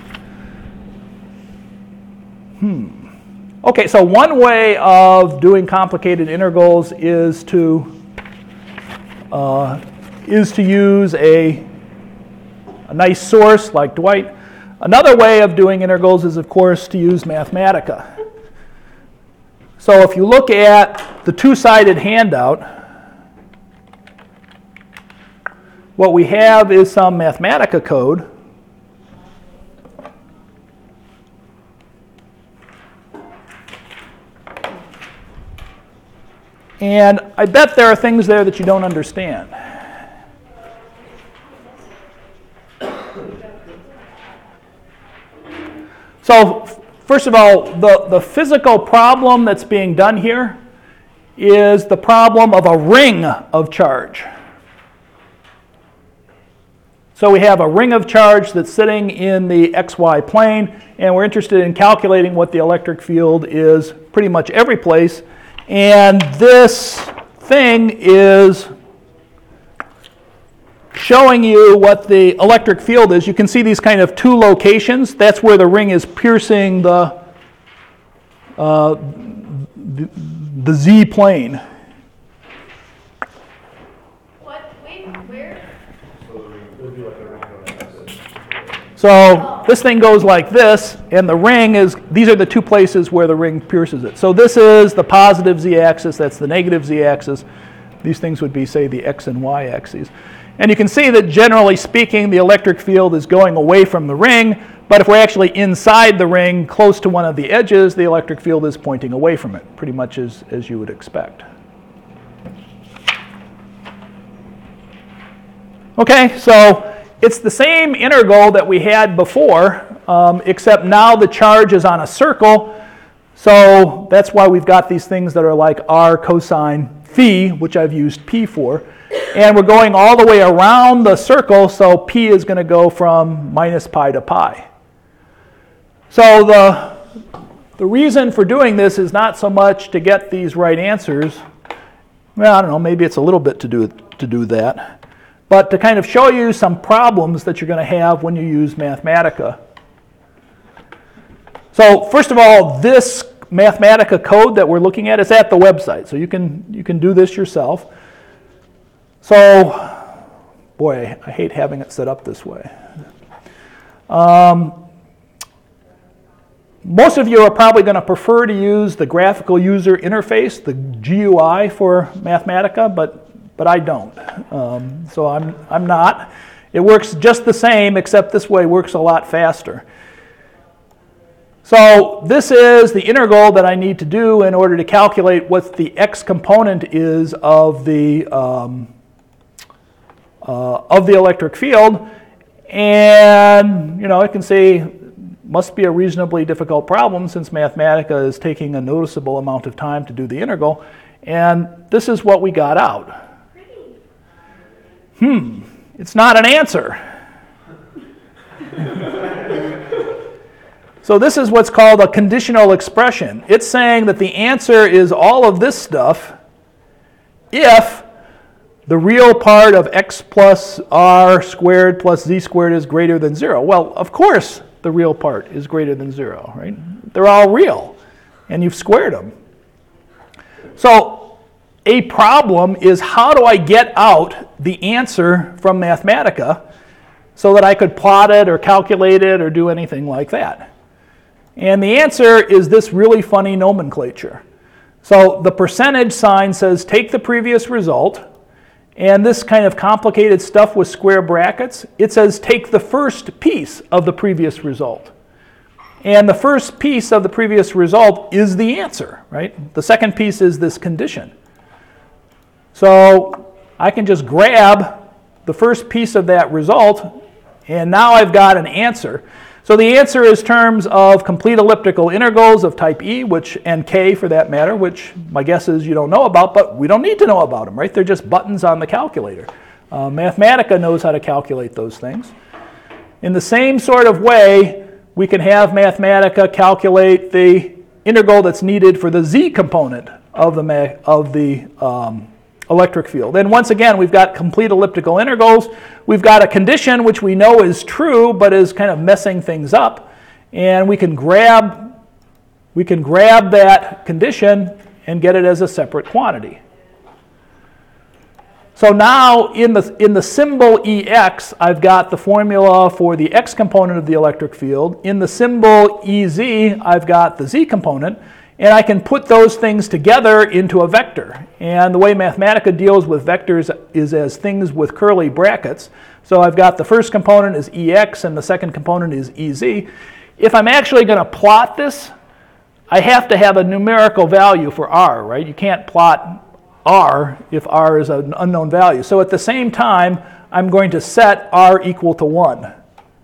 Hmm. Okay, so one way of doing complicated integrals is to, uh, is to use a A nice source like Dwight. Another way of doing integrals is, of course, to use Mathematica. So if you look at the two-sided handout, what we have is some Mathematica code. And I bet there are things there that you don't understand. So first of all, the, the physical problem that's being done here is the problem of a ring of charge. So we have a ring of charge that's sitting in the xy plane, and we're interested in calculating what the electric field is pretty much every place. And this thing is showing you what the electric field is. You can see these kind of two locations. That's where the ring is piercing the, uh, the, the z plane. What? Wait, where? So this thing goes like this, and the ring is, these are the two places where the ring pierces it. So this is the positive z-axis, that's the negative z-axis. These things would be, say, the x and y axes. And you can see that generally speaking, the electric field is going away from the ring, but if we're actually inside the ring, close to one of the edges, the electric field is pointing away from it, pretty much as, as you would expect. Okay, so it's the same integral that we had before, um, except now the charge is on a circle, so that's why we've got these things that are like r cosine phi, which I've used p for. And we're going all the way around the circle, so p is going to go from minus pi to pi. So the, The reason for doing this is not so much to get these right answers. Well, I don't know, maybe it's a little bit to do, to do that. But to kind of show you some problems that you're going to have when you use Mathematica. So first of all, this Mathematica code that we're looking at is at the website. So you can, you can do this yourself. So, boy, I hate having it set up this way. Um, most of you are probably going to prefer to use the graphical user interface, the G U I for Mathematica, but, but I don't. Um, so I'm, I'm not. It works just the same, except this way works a lot faster. So this is the integral that I need to do in order to calculate what the x component is of the, um, uh, of the electric field. And, you know, I can say, must be a reasonably difficult problem since Mathematica is taking a noticeable amount of time to do the integral. And this is what we got out. Hmm, it's not an answer. So this is what's called a conditional expression. It's saying that the answer is all of this stuff if the real part of x plus r squared plus z squared is greater than zero. Well, of course the real part is greater than zero, right? They're all real, and you've squared them. So a problem is, how do I get out the answer from Mathematica so that I could plot it or calculate it or do anything like that? And the answer is this really funny nomenclature. So the percentage sign says take the previous result, and this kind of complicated stuff with square brackets, it says take the first piece of the previous result. And the first piece of the previous result is the answer, right? The second piece is this condition. So I can just grab the first piece of that result, and now I've got an answer. So the answer is terms of complete elliptical integrals of type E, which, and K for that matter, which my guess is you don't know about, but we don't need to know about them, right? They're just buttons on the calculator. Uh, Mathematica knows how to calculate those things. In the same sort of way, we can have Mathematica calculate the integral that's needed for the Z component of the, ma of the um, electric field. And once again, we've got complete elliptical integrals. We've got a condition which we know is true, but is kind of messing things up. And we can grab, we can grab that condition and get it as a separate quantity. So now in the, in the symbol E X, I've got the formula for the X component of the electric field. In the symbol E Z, I've got the Z component. And I can put those things together into a vector. And the way Mathematica deals with vectors is as things with curly brackets. So I've got the first component is E X and the second component is E Z. If I'm actually going to plot this, I have to have a numerical value for R, right? You can't plot R if R is an unknown value. So at the same time, I'm going to set R equal to one.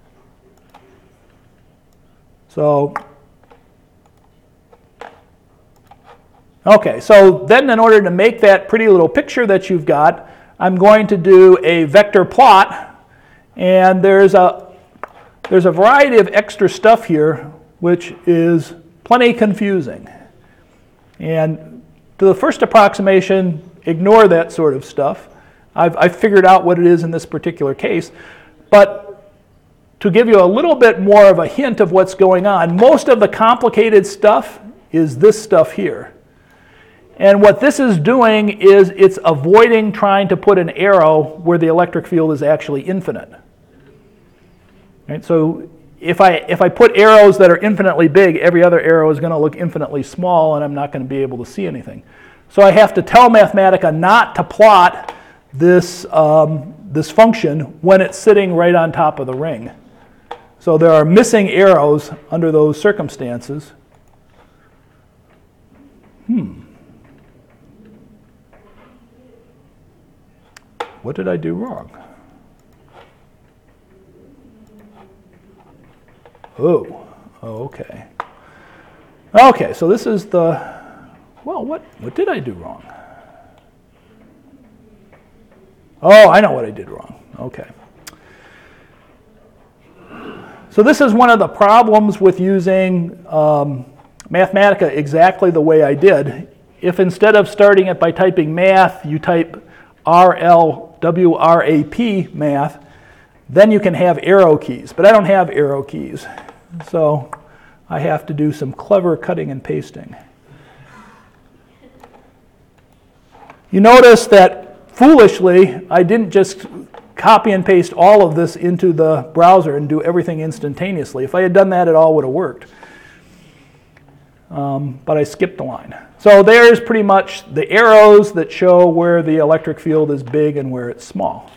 So Okay, so then in order to make that pretty little picture that you've got, I'm going to do a vector plot, and there's a, there's a variety of extra stuff here which is plenty confusing. And to the first approximation, ignore that sort of stuff. I've, I've figured out what it is in this particular case, but to give you a little bit more of a hint of what's going on, most of the complicated stuff is this stuff here. And what this is doing is it's avoiding trying to put an arrow where the electric field is actually infinite. Right? So if I, if I put arrows that are infinitely big, every other arrow is going to look infinitely small, and I'm not going to be able to see anything. So I have to tell Mathematica not to plot this, um, this function when it's sitting right on top of the ring. So there are missing arrows under those circumstances. Hmm. What did I do wrong? Oh, oh, okay. Okay, so this is the, well, what, what did I do wrong? Oh, I know what I did wrong. Okay. So this is one of the problems with using um, Mathematica exactly the way I did. If instead of starting it by typing math, you type R L W R A P math, then you can have arrow keys. But I don't have arrow keys, so I have to do some clever cutting and pasting. You notice that foolishly, I didn't just copy and paste all of this into the browser and do everything instantaneously. If I had done that, it all would have worked. Um, but I skipped a line. So there's pretty much the arrows that show where the electric field is big and where it's small.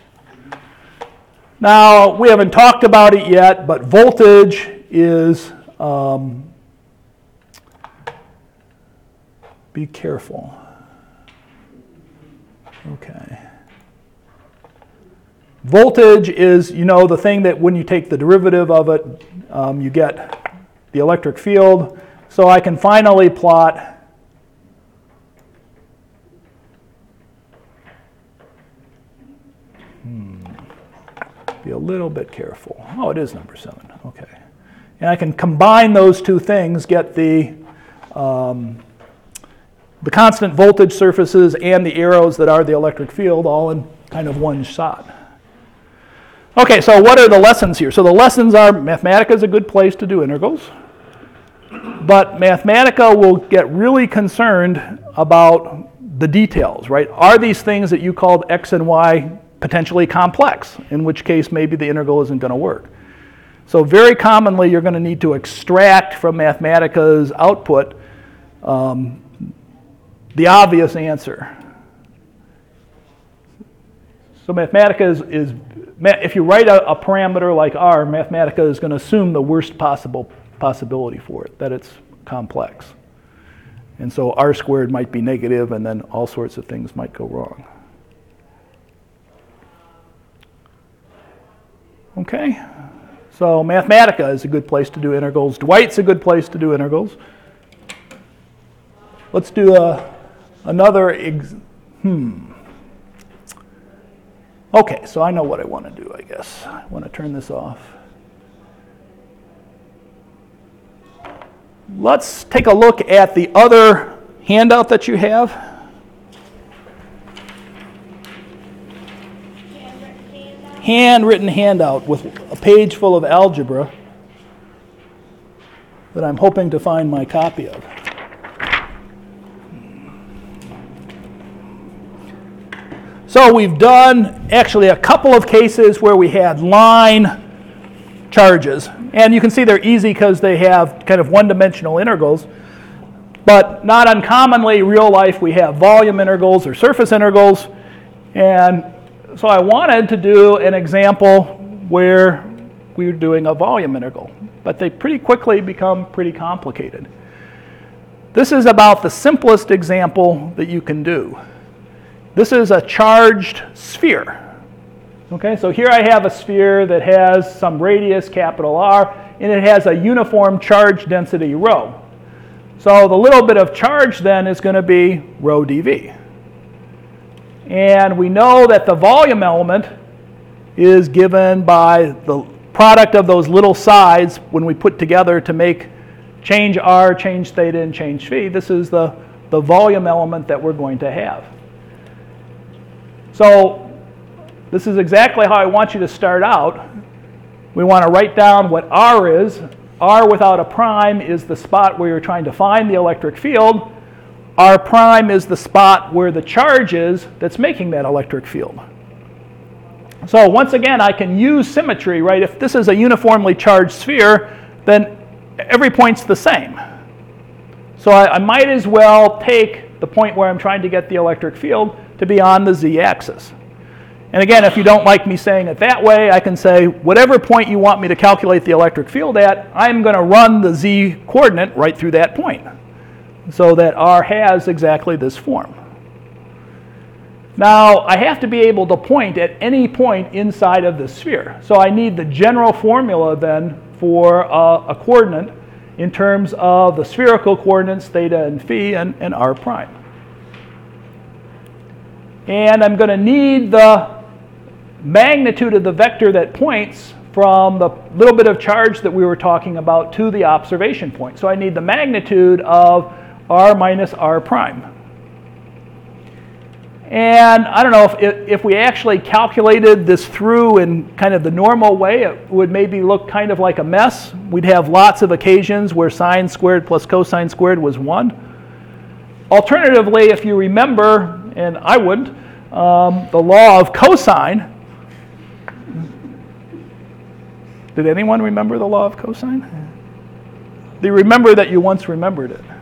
Now, we haven't talked about it yet, but voltage is, um, be careful. Okay. Voltage is, you know, the thing that when you take the derivative of it, um, you get the electric field. So I can finally plot hmm, be a little bit careful. Oh, it is number seven. Okay. And I can combine those two things, get the um, the constant voltage surfaces and the arrows that are the electric field all in kind of one shot. Okay, so what are the lessons here? So the lessons are Mathematica is a good place to do integrals. But Mathematica will get really concerned about the details, right? Are these things that you called x and y potentially complex, in which case maybe the integral isn't going to work. So very commonly you're going to need to extract from Mathematica's output um, the obvious answer. So Mathematica is, is if you write a, a parameter like R, Mathematica is going to assume the worst possible possibility for it, that it's complex. And so R squared might be negative, and then all sorts of things might go wrong. Okay, so Mathematica is a good place to do integrals. Dwight's a good place to do integrals. Let's do a, another, ex hmm. Okay, so I know what I want to do, I guess. I want to turn this off. Let's take a look at the other handout that you have. Handwritten handout with a page full of algebra that I'm hoping to find my copy of. So we've done actually a couple of cases where we had line charges. And you can see they're easy because they have kind of one-dimensional integrals. But not uncommonly, real life, we have volume integrals or surface integrals. And so I wanted to do an example where we were doing a volume integral. But they pretty quickly become pretty complicated. This is about the simplest example that you can do. This is a charged sphere. Okay, so here I have a sphere that has some radius, capital R, and it has a uniform charge density rho. So the little bit of charge then is going to be rho dV. And we know that the volume element is given by the product of those little sides when we put together to make change R, change theta, and change phi. This is the, the volume element that we're going to have. So this is exactly how I want you to start out. We want to write down what R is. R without a prime is the spot where you're trying to find the electric field. R prime is the spot where the charge is that's making that electric field. So once again, I can use symmetry, right? If this is a uniformly charged sphere, then every point's the same. So I, I might as well take the point where I'm trying to get the electric field to be on the z-axis. And again, if you don't like me saying it that way, I can say whatever point you want me to calculate the electric field at, I'm going to run the z coordinate right through that point, so that R has exactly this form. Now, I have to be able to point at any point inside of the sphere. So I need the general formula then for uh, a coordinate in terms of the spherical coordinates, theta and phi, and, and R prime. And I'm going to need the magnitude of the vector that points from the little bit of charge that we were talking about to the observation point. So I need the magnitude of r minus r prime. And I don't know if, if we actually calculated this through in kind of the normal way, it would maybe look kind of like a mess. We'd have lots of occasions where sine squared plus cosine squared was one. Alternatively, if you remember, and I wouldn't, um, the law of cosine. Did anyone remember the law of cosine? Do you remember that you once remembered it?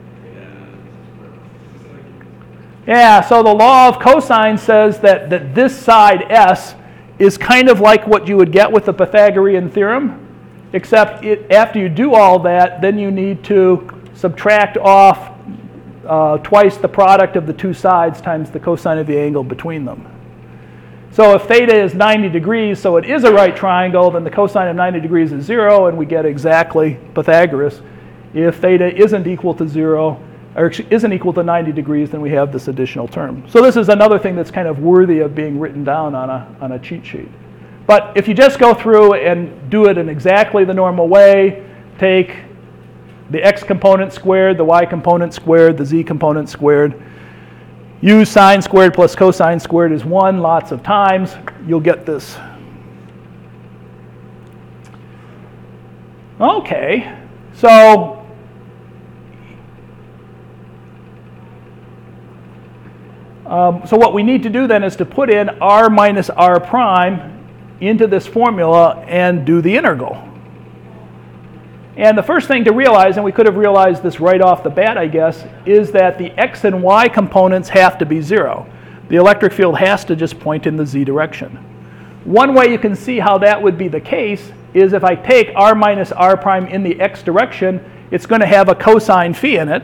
Yeah, so the law of cosine says that, that this side S is kind of like what you would get with the Pythagorean theorem, except it, after you do all that, then you need to subtract off uh, twice the product of the two sides times the cosine of the angle between them. So if theta is ninety degrees, so it is a right triangle, then the cosine of ninety degrees is zero, and we get exactly Pythagoras. If theta isn't equal to zero, or isn't equal to ninety degrees, then we have this additional term. So this is another thing that's kind of worthy of being written down on a, on a cheat sheet. But if you just go through and do it in exactly the normal way, take the x component squared, the y component squared, the z component squared, use sine squared plus cosine squared is one lots of times, you'll get this. Okay, so Um, so what we need to do then is to put in r minus r prime into this formula and do the integral. And the first thing to realize, and we could have realized this right off the bat, I guess, is that the x and y components have to be zero. The electric field has to just point in the z direction. One way you can see how that would be the case is if I take r minus r prime in the x direction, it's going to have a cosine phi in it.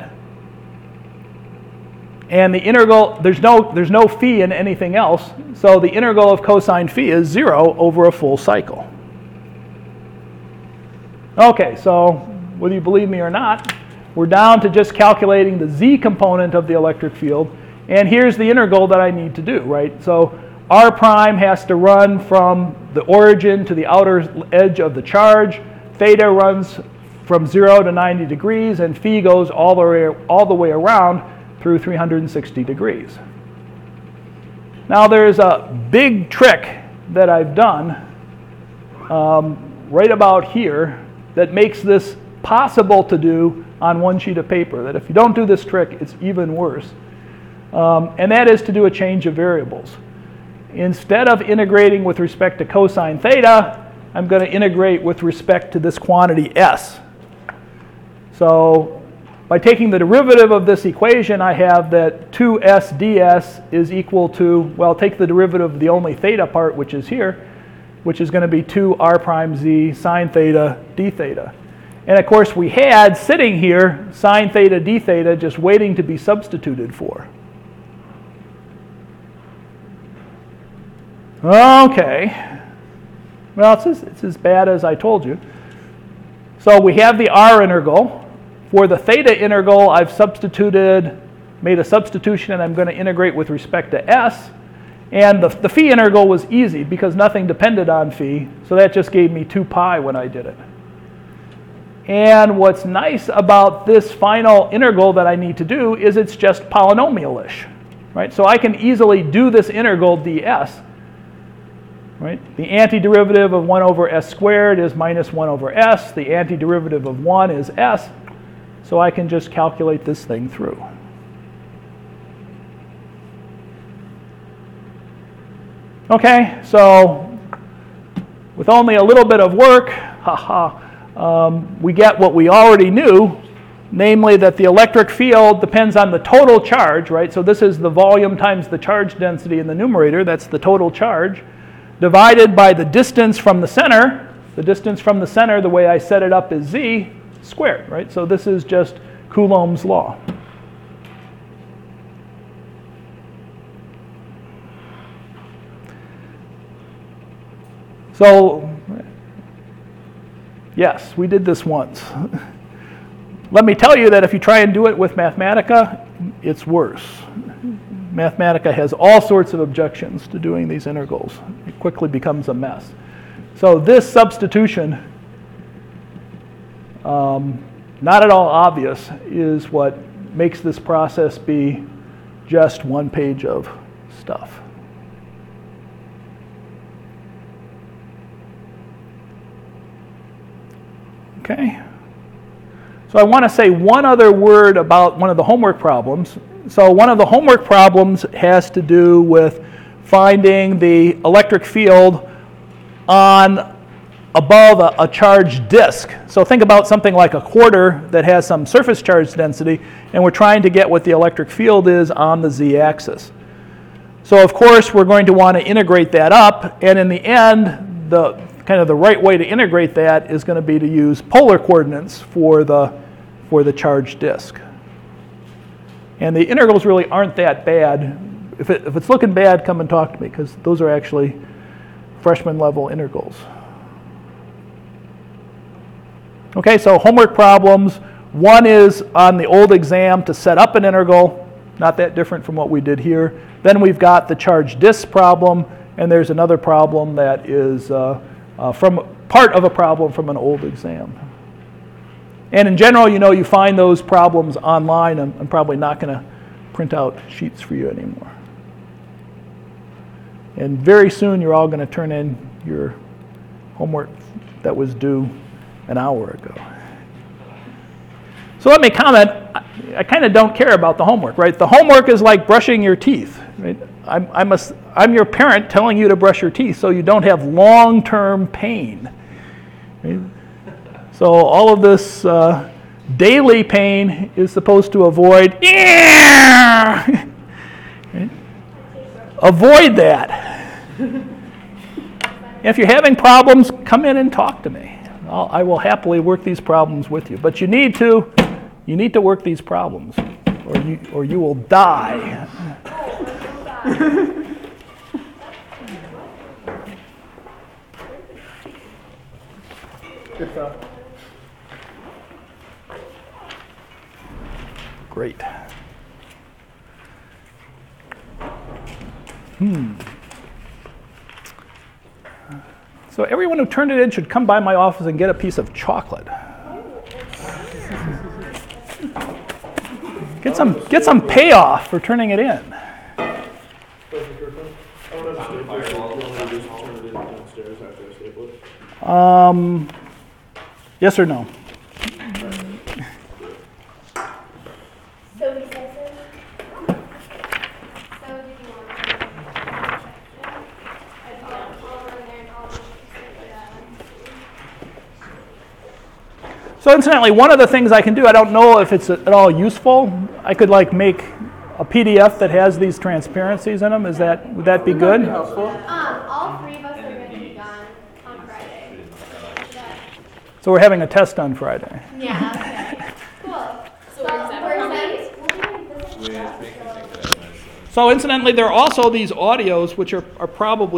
And the integral, there's no, there's no phi in anything else, so the integral of cosine phi is zero over a full cycle. Okay, so whether you believe me or not, we're down to just calculating the z component of the electric field, and here's the integral that I need to do, right? So r prime has to run from the origin to the outer edge of the charge, theta runs from zero to ninety degrees, and phi goes all the way, all the way around through three hundred sixty degrees. Now there's a big trick that I've done um, right about here that makes this possible to do on one sheet of paper, that if you don't do this trick, it's even worse. Um, and that is to do a change of variables. Instead of integrating with respect to cosine theta, I'm going to integrate with respect to this quantity s. So by taking the derivative of this equation, I have that two s ds is equal to, well, take the derivative of the only theta part, which is here, which is going to be two r prime z sine theta d theta. And of course, we had sitting here sine theta d theta just waiting to be substituted for. Okay. Well, it's as, it's as bad as I told you. So we have the r integral. For the theta integral, I've substituted, made a substitution, and I'm going to integrate with respect to s. And the, the phi integral was easy because nothing depended on phi, so that just gave me two pi when I did it. And what's nice about this final integral that I need to do is it's just polynomial-ish, right? So I can easily do this integral ds, right? The antiderivative of one over s squared is minus one over s. The antiderivative of one is s. So I can just calculate this thing through. Okay, so with only a little bit of work, haha, um, we get what we already knew, namely that the electric field depends on the total charge, right? So this is the volume times the charge density in the numerator, that's the total charge, divided by the distance from the center. The distance from the center, the way I set it up, is z squared, right? So this is just Coulomb's law. So, yes, we did this once. Let me tell you that if you try and do it with Mathematica, it's worse. Mathematica has all sorts of objections to doing these integrals. It quickly becomes a mess. So this substitution, um, not at all obvious, is what makes this process be just one page of stuff. Okay. So I want to say one other word about one of the homework problems. So one of the homework problems has to do with finding the electric field on above a, a charged disk. So think about something like a quarter that has some surface charge density, and we're trying to get what the electric field is on the z-axis. So of course we're going to want to integrate that up, and in the end, the kind of the right way to integrate that is going to be to use polar coordinates for the for the charged disk. And the integrals really aren't that bad. If, it, if it's looking bad, come and talk to me, because those are actually freshman level integrals. Okay, so homework problems. One is on the old exam to set up an integral, not that different from what we did here. Then we've got the charged disk problem, and there's another problem that is uh, uh, from part of a problem from an old exam. And in general, you know, you find those problems online. I'm, I'm probably not going to print out sheets for you anymore. And very soon, you're all going to turn in your homework that was due an hour ago. So let me comment. I, I kind of don't care about the homework, right? The homework is like brushing your teeth, right? I'm, I'm, a, I'm your parent telling you to brush your teeth so you don't have long-term pain. Right? So all of this uh, daily pain is supposed to avoid. Right? Avoid that. If you're having problems, come in and talk to me. I'll, I will happily work these problems with you. But you need to, you need to work these problems, or you, or you will die. Good stuff. Great. Hmm. So everyone who turned it in should come by my office and get a piece of chocolate. Get some, get some payoff for turning it in. Um, yes or no? So he says it. So did you want to? I'd go all over there and all over So incidentally, one of the things I can do, I don't know if it's at all useful. I could like make a P D F that has these transparencies in them. Is that, would that be good? Um, all three of us are going to be gone on Friday. So we're having a test on Friday. Yeah, okay. Cool. So we're So incidentally, there are also these audios, which are, are probably